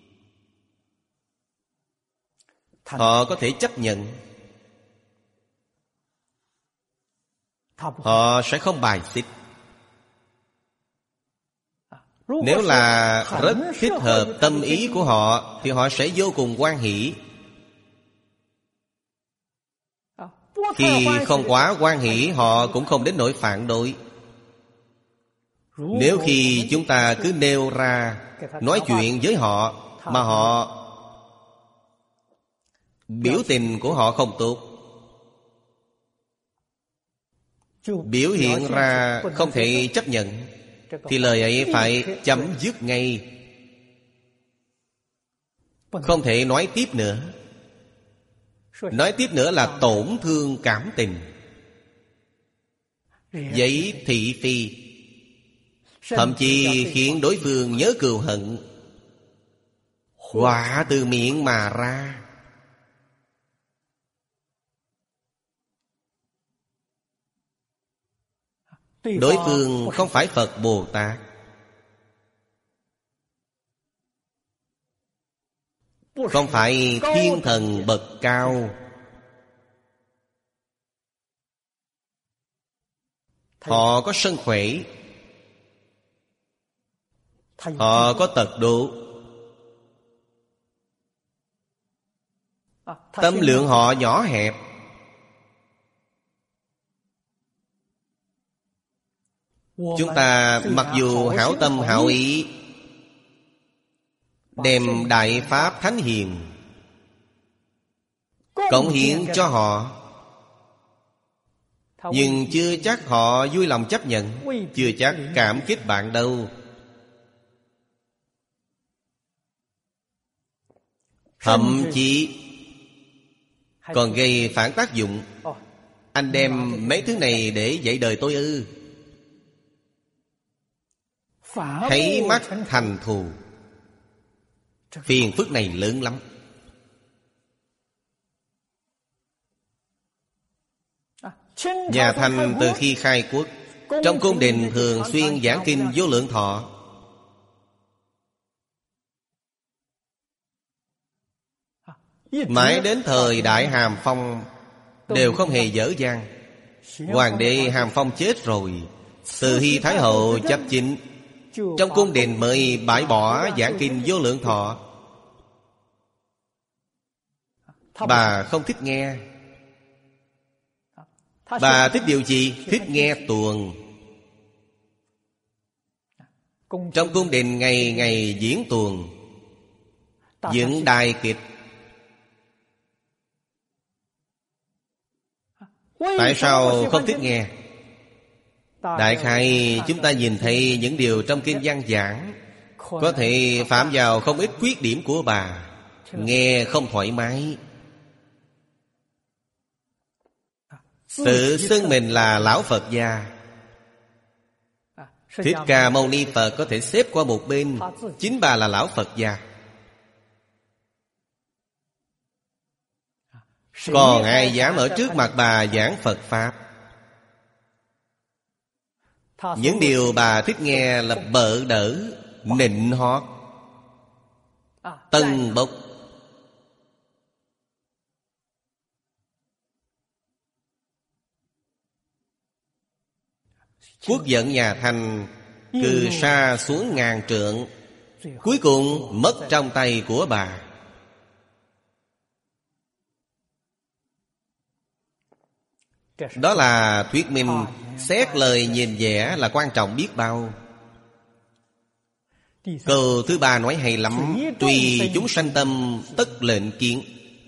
Họ có thể chấp nhận, họ sẽ không bài xích. Nếu là rất thích hợp tâm ý của họ thì họ sẽ vô cùng hoan hỷ. Khi không quá hoan hỷ, họ cũng không đến nỗi phản đối. Nếu khi chúng ta cứ nêu ra nói chuyện với họ mà họ biểu tình của họ không tốt, biểu hiện ra không thể chấp nhận, thì lời ấy phải chấm dứt ngay, không thể nói tiếp nữa. Nói tiếp nữa là tổn thương cảm tình, giấy thị phi, thậm chí khiến đối phương nhớ cừu hận, Họa từ miệng mà ra. Đối phương không phải Phật Bồ Tát, không phải thiên thần bậc cao. Họ có sân khỏe, họ có tật độ, tâm lượng họ nhỏ hẹp. Chúng ta mặc dù hảo tâm hảo ý, đem Đại Pháp Thánh Hiền cống hiến cho họ, nhưng chưa chắc họ vui lòng chấp nhận, chưa chắc cảm kích bạn đâu. Thậm chí còn gây phản tác dụng. Anh đem mấy thứ này để dạy đời tôi ư? Thấy mắt thành thù. Phiền phức này lớn lắm. Nhà Thanh từ khi khai quốc, trong cung đình thường xuyên giảng kinh Vô Lượng Thọ. Mãi đến thời Đại Hàm Phong đều không hề dở dang. Hoàng đế Hàm Phong chết rồi, Từ Hy Thái Hậu chấp chính, trong cung đình mới bãi bỏ giảng kinh Vô Lượng Thọ. Bà không thích nghe. Bà thích điều gì? Thích nghe tuồng. Trong cung đình ngày ngày diễn tuồng, dựng đài kịch. Tại sao không thích nghe? Đại khái chúng ta nhìn thấy những điều trong kinh văn giảng có thể phạm vào không ít khuyết điểm của bà, nghe không thoải mái. Tự xưng mình là lão Phật gia. Thích Ca Mâu Ni Phật có thể xếp qua một bên, chính bà là lão Phật gia. Còn ai dám ở trước mặt bà giảng Phật Pháp? Những điều bà thích nghe là bợ đỡ, nịnh hót, tân bốc. Quốc vận nhà Thanh từ xa xuống ngàn trượng, cuối cùng mất trong tay của bà. Đó là thuyết minh xét lời nhìn vẻ là quan trọng biết bao. Câu thứ ba nói hay lắm: tùy chúng sanh tâm tất lệnh kiến.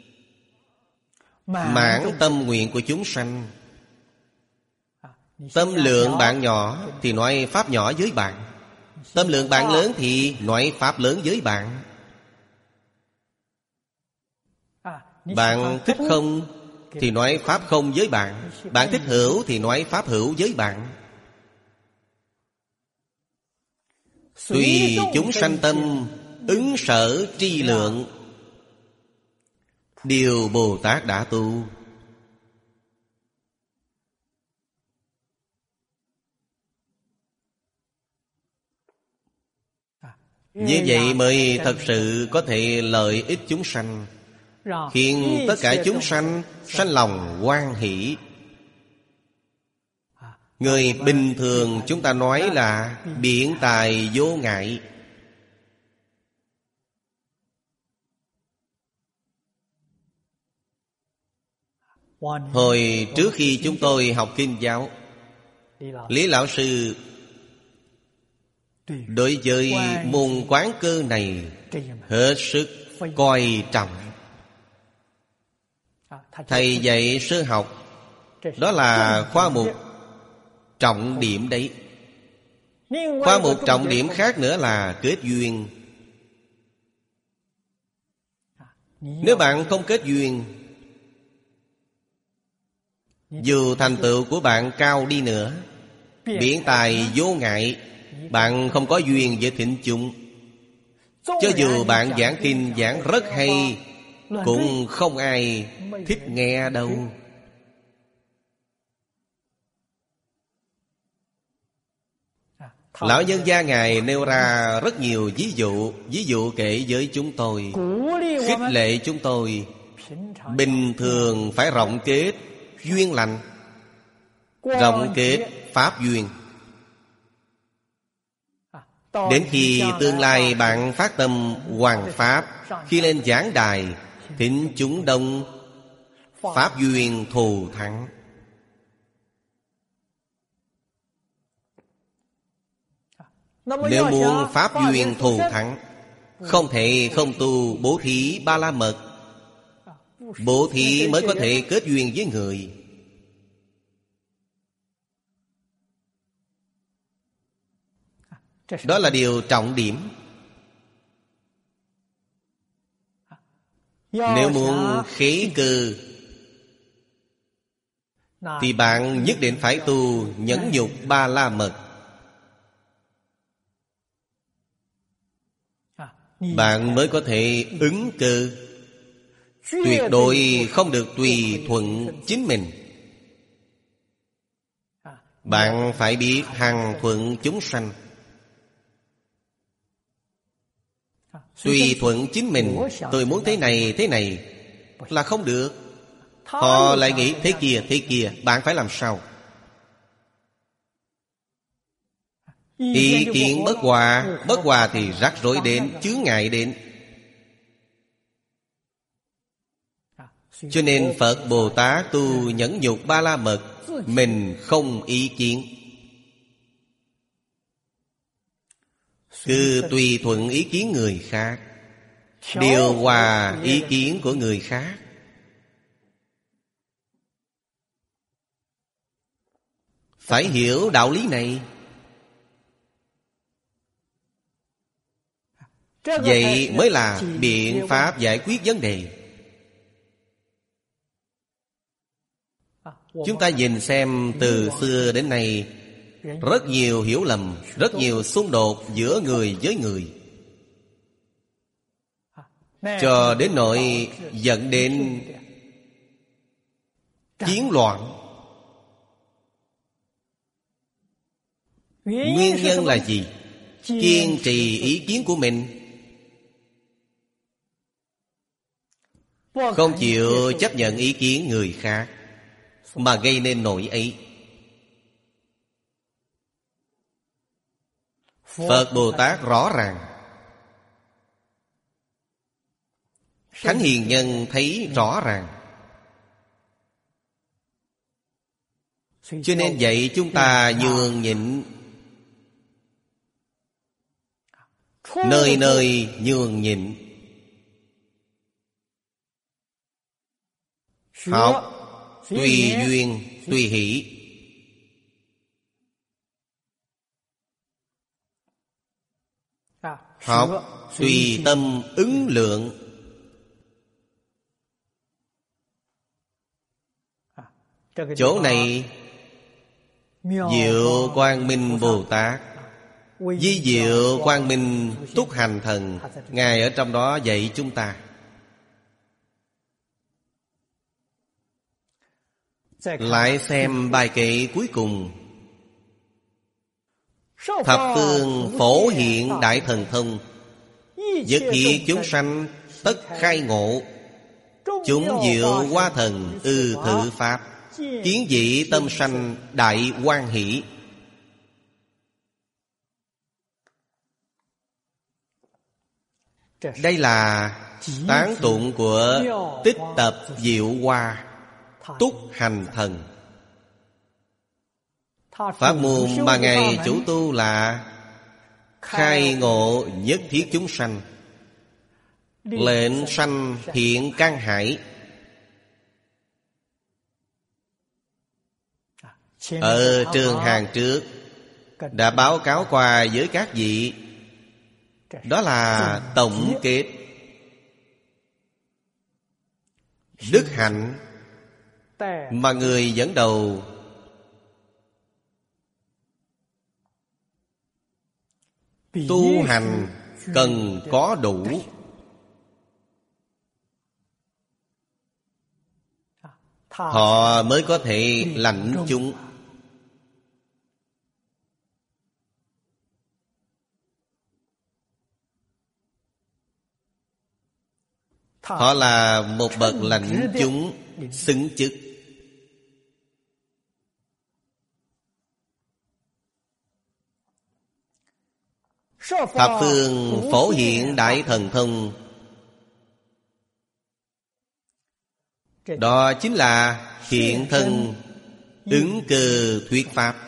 Mãn tâm nguyện của chúng sanh. Tâm lượng bạn nhỏ thì nói Pháp nhỏ với bạn, tâm lượng bạn lớn thì nói Pháp lớn với bạn. Bạn thích không thì nói Pháp không với bạn, bạn thích hữu thì nói Pháp hữu với bạn. Tùy chúng sanh tâm ứng sở tri lượng, điều Bồ Tát đã tu. Như vậy mới thật sự có thể lợi ích chúng sanh, khiến tất cả chúng sanh sanh lòng hoan hỷ. Người bình thường chúng ta nói là biện tài vô ngại. Hồi trước khi chúng tôi học kinh giáo, Lý Lão Sư đối với môn quán cơ này hết sức coi trọng. Thầy dạy sơ học, đó là khoa mục trọng điểm đấy. Khoa mục trọng điểm khác nữa là kết duyên. Nếu bạn không kết duyên, dù thành tựu của bạn cao đi nữa, biện tài vô ngại, bạn không có duyên với thính chúng, Cho dù bạn giảng kinh giảng rất hay, cũng không ai thích nghe đâu. Lão nhân gia Ngài nêu ra rất nhiều ví dụ kể với chúng tôi, khích lệ chúng tôi bình thường phải rộng kết duyên lành, rộng kết pháp duyên. Đến khi tương lai bạn phát tâm hoằng pháp, khi lên giảng đài thính chúng đông, pháp duyên thù thắng. Nếu muốn pháp duyên thù thắng, không thể không tu bố thí ba la mật. Bố thí mới có thể kết duyên với người. Đó là điều trọng điểm. Nếu muốn khế cơ thì bạn nhất định phải tu nhẫn nhục ba la mật. Bạn mới có thể ứng cơ. Tuyệt đối không được tùy thuận chính mình. Bạn phải biết hằng thuận chúng sanh. Tùy thuận chính mình, tôi muốn thế này là không được. Họ lại nghĩ thế kia, bạn phải làm sao? Ý kiến bất hòa thì rắc rối đến, chướng ngại đến. Cho nên Phật Bồ Tát tu nhẫn nhục ba la mật, mình không ý kiến, cứ tùy thuận ý kiến người khác, điều hòa ý kiến của người khác. Phải hiểu đạo lý này. Vậy mới là biện pháp giải quyết vấn đề. Chúng ta nhìn xem từ xưa đến nay, rất nhiều hiểu lầm, rất nhiều xung đột giữa người với người, cho đến nỗi dẫn đến chiến loạn. Nguyên nhân là gì? Kiên trì ý kiến của mình, không chịu chấp nhận ý kiến người khác, mà gây nên nỗi ấy. Phật Bồ Tát rõ ràng, Thánh Hiền Nhân thấy rõ ràng. Cho nên vậy chúng ta nhường nhịn, nơi nơi nhường nhịn. Học tùy duyên tùy hỷ. Học tùy tâm ứng lượng. Chỗ này Diệu Quang Minh Bồ Tát, Di Diệu Quang Minh Túc Hành Thần, Ngài ở trong đó dạy chúng ta. Lại xem bài kệ cuối cùng: thập phương phổ hiện đại thần thông, nhất thiết chúng sanh tất khai ngộ. Chúng diệu hoa thần thử pháp, kiến dị tâm sanh đại hoan hỷ. Đây là tán tụng của Tích Tập Diệu Hoa Túc Hành Thần. Pháp môn mà Ngài chủ tu là khai ngộ nhất thiết chúng sanh, lệnh sanh thiện căn hải. Ở trường hàng trước đã báo cáo qua với các vị. Đó là tổng kết đức hạnh mà người dẫn đầu tu hành cần có đủ. Họ mới có thể lãnh chúng. Họ là một bậc lãnh chúng xứng chức. Thập phương phổ hiện đại thần thông, đó chính là hiện thân ứng cơ thuyết pháp.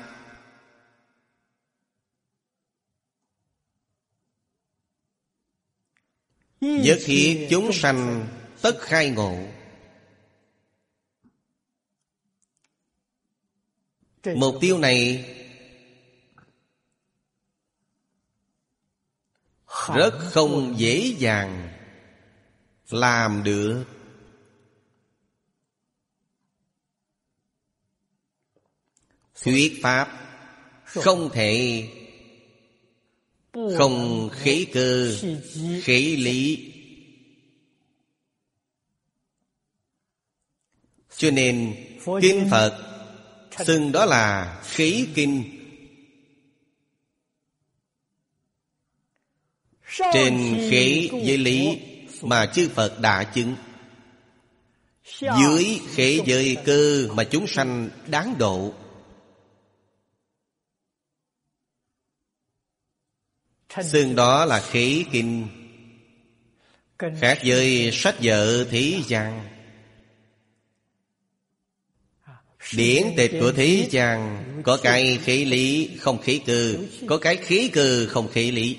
Nhất thiết chúng sanh tất khai ngộ. Mục tiêu này rất không dễ dàng làm được. Thuyết pháp không thể không khế cơ, khế lý. Cho nên kinh Phật xưng đó là khế kinh. Trên khế với lý mà chư Phật đã chứng, dưới khế với cơ mà chúng sanh đáng độ. Xưng đó là khế kinh. Khác với sách vở thế gian. Điển tịch của thế gian có cái khế lý không khế cơ, có cái khế cơ không khế lý.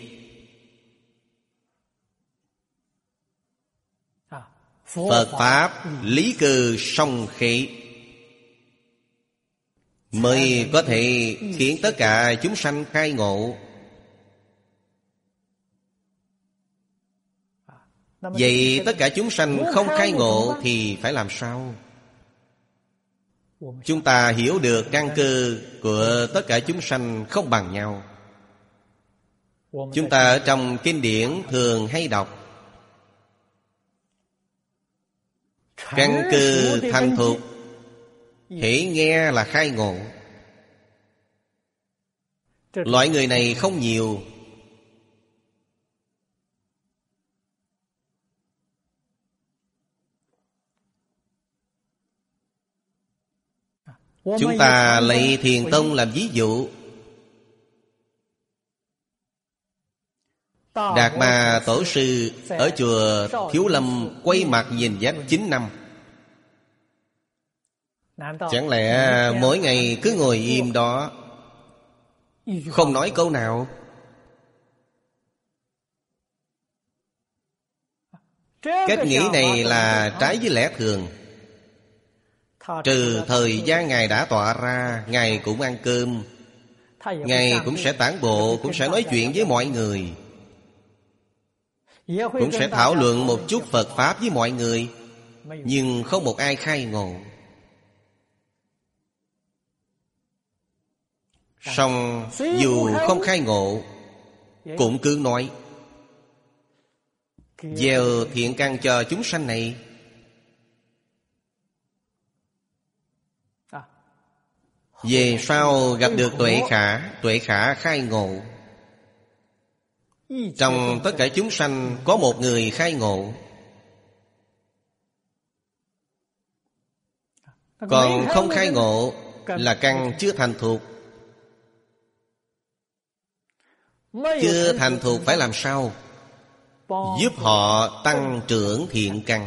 Phật Pháp lý cơ song khế, mới có thể khiến tất cả chúng sanh khai ngộ. Vậy tất cả chúng sanh không khai ngộ thì phải làm sao? Chúng ta hiểu được căn cơ của tất cả chúng sanh không bằng nhau. Chúng ta ở trong kinh điển thường hay đọc căn cơ thành thục, hễ nghe là khai ngộ. Loại người này không nhiều. Chúng ta lấy Thiền Tông làm ví dụ. Đạt Ma Tổ sư ở chùa Thiếu Lâm quay mặt nhìn vách 9 năm. Chẳng lẽ mỗi ngày cứ ngồi im đó không nói câu nào? Cách nghĩ này là trái với lẽ thường. Trừ thời gian Ngài đã tọa ra, Ngài cũng ăn cơm, Ngài cũng sẽ tản bộ, cũng sẽ nói chuyện với mọi người, cũng sẽ thảo luận một chút Phật Pháp với mọi người. Nhưng không một ai khai ngộ. Song dù không khai ngộ cũng cứ nói, gieo thiện căn cho chúng sanh này. Về sau gặp được tuệ khả khai ngộ. Trong tất cả chúng sanh có một người khai ngộ. Còn không khai ngộ là căn chưa thành thục. Chưa thành thục phải làm sao? Giúp họ tăng trưởng thiện căn.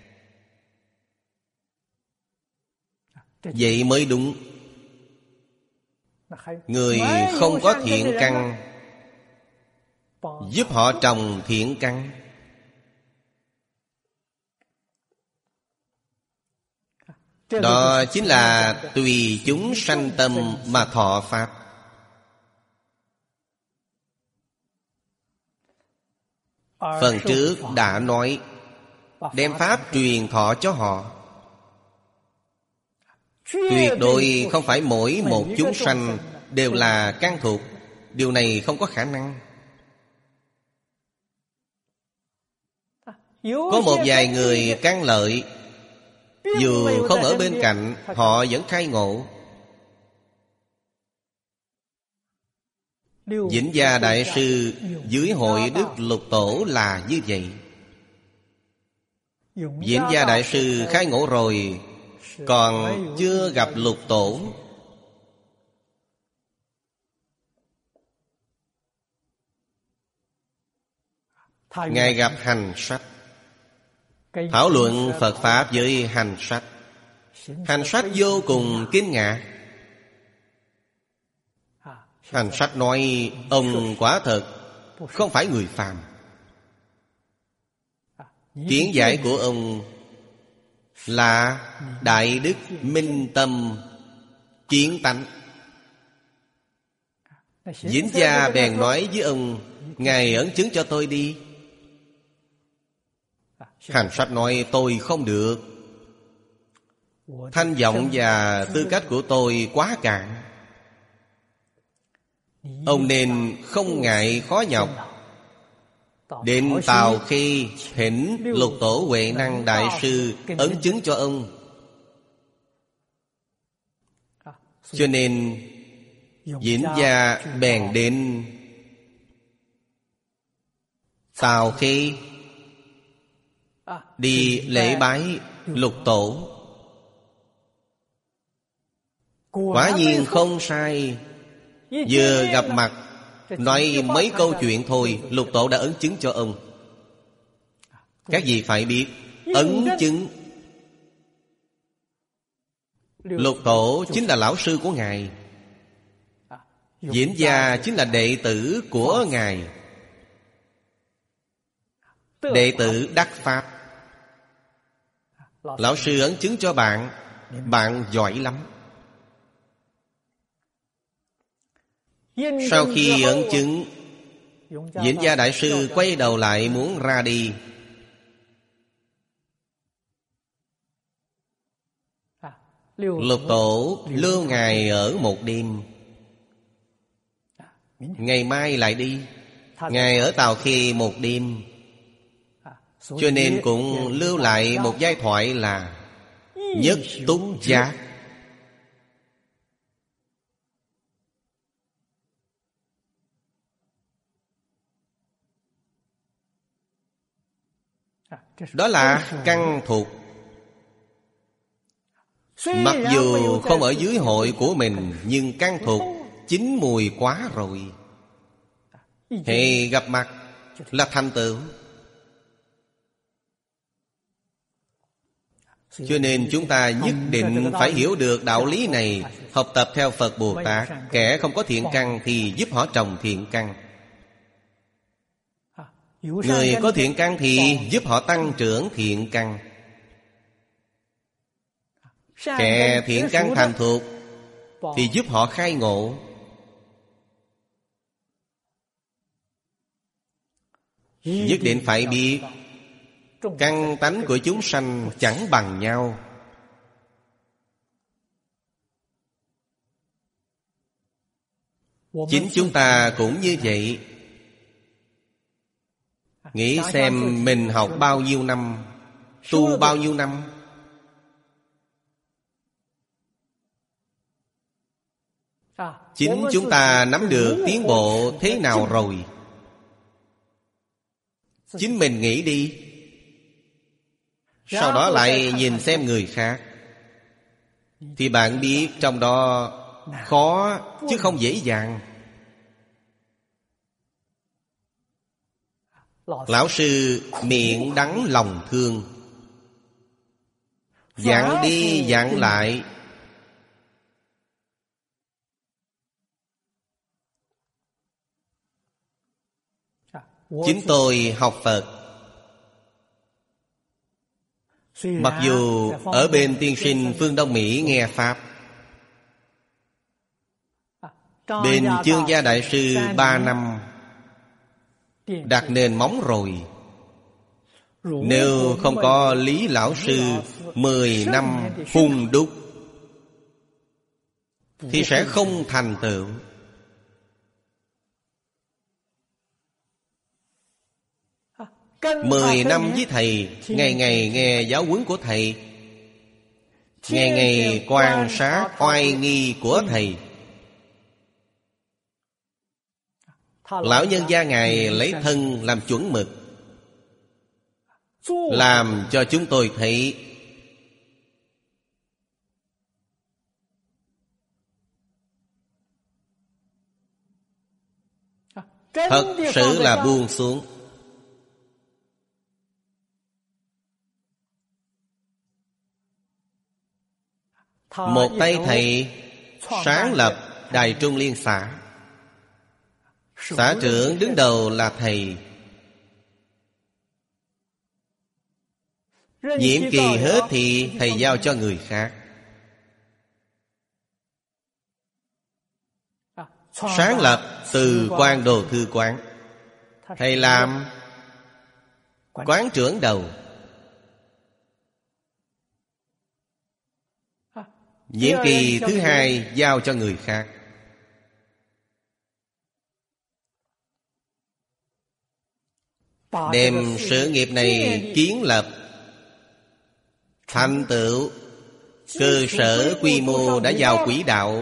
Vậy mới đúng. Người không có thiện căn, giúp họ trồng thiện căn. Đó chính là tùy chúng sanh tâm mà thọ Pháp. Phần trước đã nói, đem Pháp truyền thọ cho họ. Tuyệt đối không phải mỗi một chúng sanh đều là căn thuộc. Điều này không có khả năng. Có một vài người căn lợi, dù không ở bên cạnh, họ vẫn khai ngộ. Vĩnh Gia Đại Sư dưới hội Đức Lục Tổ là như vậy. Vĩnh Gia Đại Sư khai ngộ rồi, còn chưa gặp Lục Tổ. Ngài gặp hành sách, thảo luận Phật Pháp với hành sách. Hành sách vô cùng kinh ngạc. Hành sách nói ông quả thật không phải người phàm. Kiến giải của ông là đại đức minh tâm kiến tánh. Vĩnh Gia bèn nói với ông: Ngài ấn chứng cho tôi đi. Hành sách nói: tôi không được. Thanh vọng và tư cách của tôi quá cạn. Ông nên không ngại khó nhọc đến Tào Khi thỉnh Lục Tổ Huệ Năng Đại Sư ấn chứng cho ông. Cho nên Vĩnh Gia bèn đến Tào Khi đi lễ bái Lục Tổ. Quả nhiên không sai. Vừa gặp mặt, nói mấy câu chuyện thôi, Lục Tổ đã ấn chứng cho ông. Các vị phải biết, ấn chứng. Lục Tổ chính là lão sư của Ngài. Vĩnh Gia chính là đệ tử của Ngài. Đệ tử đắc Pháp. Lão sư ấn chứng cho bạn, bạn giỏi lắm. Sau khi ấn chứng, Vĩnh Gia Đại Sư quay đầu lại muốn ra đi. Lục Tổ lưu Ngài ở một đêm, ngày mai lại đi. Ngài ở Tào Khi một đêm, cho nên cũng lưu lại một giai thoại là nhất túc giác. Đó là căn thuộc. Mặc dù không ở dưới hội của mình, nhưng căn thuộc chín mùi quá rồi. Thì gặp mặt là thành tựu. Cho nên chúng ta nhất định phải hiểu được đạo lý này, học tập theo Phật Bồ Tát. Kẻ không có thiện căn thì giúp họ trồng thiện căn. Người có thiện căn thì giúp họ tăng trưởng thiện căn. Kẻ thiện căn thành thục thì giúp họ khai ngộ. Nhất định phải biết căn tánh của chúng sanh chẳng bằng nhau. Chính chúng ta cũng như vậy. Nghĩ xem mình học bao nhiêu năm, tu bao nhiêu năm. Chính chúng ta nắm được tiến bộ thế nào rồi. Chính mình nghĩ đi. Sau đó lại nhìn xem người khác, thì bạn biết trong đó khó chứ không dễ dàng. Lão sư miệng đắng lòng thương, dặn đi dặn lại. Chính tôi học Phật, mặc dù ở bên tiên sinh phương Đông Mỹ nghe Pháp, bên Chương Gia Đại Sư 3 năm đặt nền móng rồi. Nếu không có Lý Lão Sư 10 năm hung đúc thì sẽ không thành tựu. 10 năm với thầy, ngày ngày nghe giáo huấn của thầy, ngày ngày quan sát oai nghi của thầy. Lão nhân gia Ngài lấy thân làm chuẩn mực, làm cho chúng tôi thấy thật sự là buông xuống. Một tay thầy sáng lập Đài Trung Liên xã, xã trưởng đứng đầu là thầy. Nhiệm kỳ hết thì thầy giao cho người khác. Sáng lập Từ Quan Đồ Thư Quán, thầy làm quán trưởng đầu. Nhiệm kỳ thứ hai giao cho người khác. Đem sự nghiệp này kiến lập thành tựu, cơ sở quy mô đã vào quỹ đạo,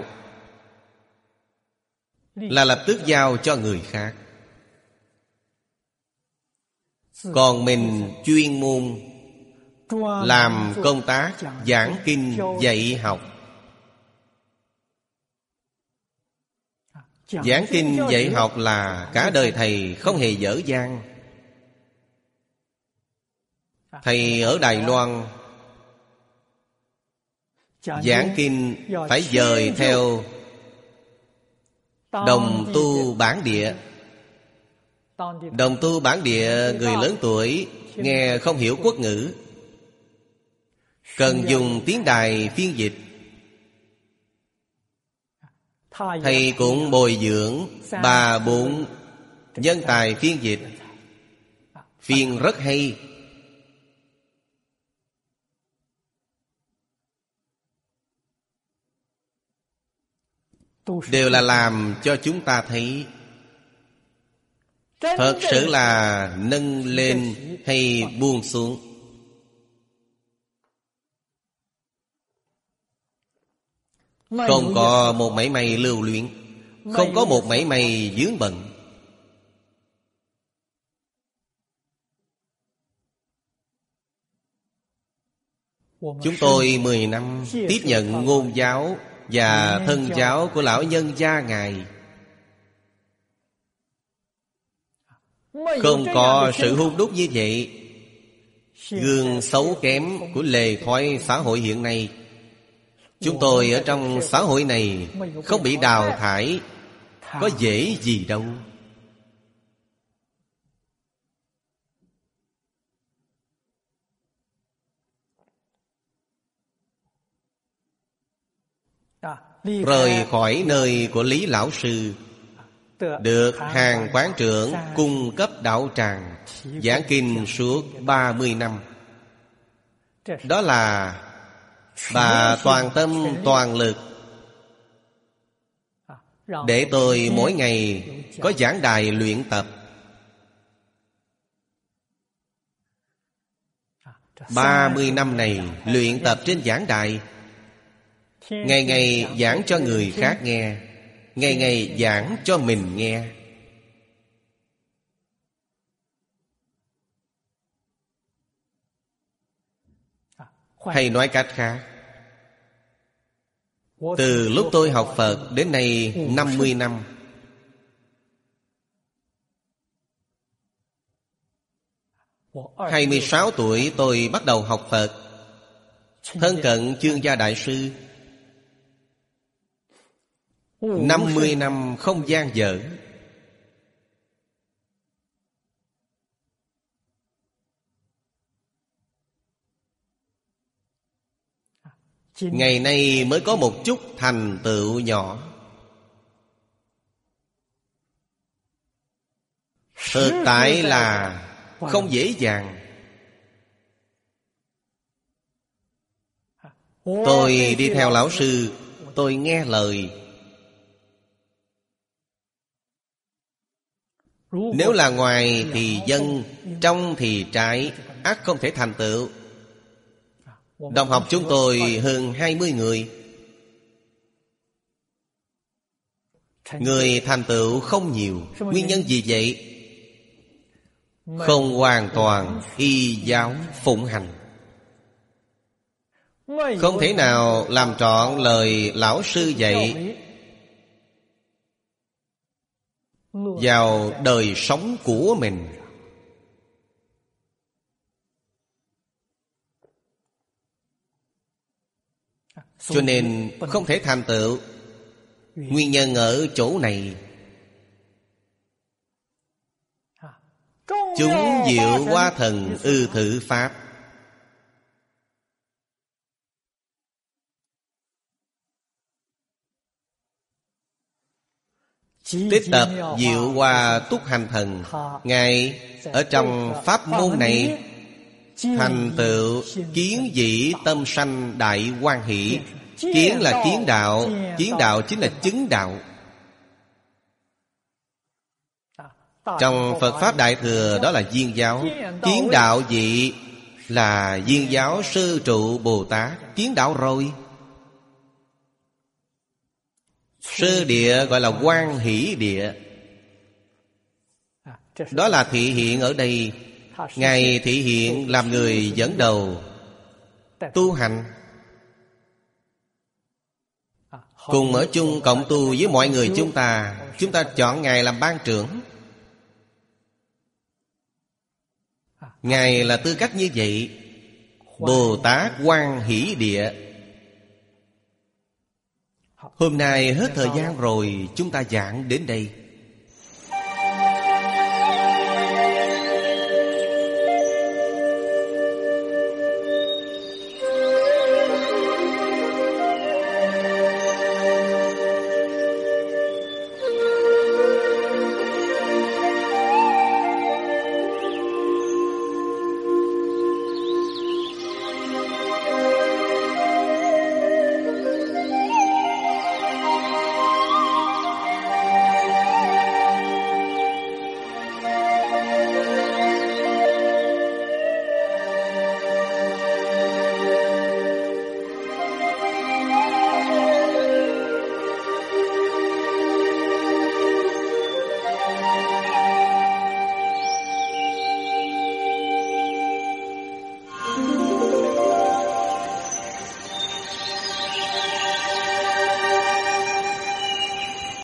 là lập tức giao cho người khác. Còn mình chuyên môn làm công tác giảng kinh dạy học. Giảng kinh dạy học là cả đời thầy không hề dở dang. Thầy ở Đài Loan giảng kinh phải dời theo đồng tu bản địa. Đồng tu bản địa người lớn tuổi nghe không hiểu quốc ngữ, cần dùng tiếng Đài phiên dịch. Thầy cũng bồi dưỡng 3-4 nhân tài phiên dịch, phiên rất hay. Đều là làm cho chúng ta thấy thật sự là nâng lên hay buông xuống. Không có một mảy may lưu luyến, không có một mảy may vướng bận. Chúng tôi 10 năm tiếp nhận ngôn giáo và thân giáo của lão nhân gia Ngài. Không có sự hung đúc như vậy, gương xấu kém của lề thói xã hội hiện nay, chúng tôi ở trong xã hội này không bị đào thải, có dễ gì đâu. Rời khỏi nơi của Lý Lão Sư, được Hàn Quán Trưởng cung cấp đạo tràng, giảng kinh suốt 30 năm. Đó là bà toàn tâm toàn lực để tôi mỗi ngày có giảng đài luyện tập. 30 năm này luyện tập trên giảng đài, ngày ngày giảng cho người khác nghe, ngày ngày giảng cho mình nghe. Hay nói cách khác, từ lúc tôi học Phật đến nay 50 năm, Tôi 26 tuổi tôi bắt đầu học Phật, thân cận Chương Gia Đại Sư. 50 năm không gian dở. Ngày nay mới có một chút thành tựu nhỏ. Thực tại là không dễ dàng. Tôi đi theo lão sư, tôi nghe lời. Nếu là ngoài thì dân, trong thì trái, ắt không thể thành tựu. Đồng học chúng tôi hơn 20 người. Người thành tựu không nhiều. Nguyên nhân gì vậy? Không hoàn toàn y giáo phụng hành. Không thể nào làm trọn lời lão sư dạy vào đời sống của mình. Cho nên không thể thành tựu. Nguyên nhân ở chỗ này. Chúng diệu hoa thần ư thử pháp. Tích tập diệu hoa túc hành thần, Ngài ở trong pháp môn này thành tựu kiến dĩ tâm sanh đại hoan hỷ. Kiến là kiến đạo, kiến đạo chính là chứng đạo. Trong Phật Pháp Đại Thừa đó là Viên giáo. Kiến đạo vị là Viên giáo sư trụ Bồ Tát. Kiến đạo rồi. Sơ địa gọi là hoan hỷ địa. Đó là thị hiện ở đây. Ngài thị hiện làm người dẫn đầu tu hành, cùng ở chung cộng tu với mọi người chúng ta. Chúng ta chọn Ngài làm ban trưởng. Ngài là tư cách như vậy. Bồ Tát hoan hỷ địa. Hôm nay hết thời gian rồi, chúng ta giảng đến đây.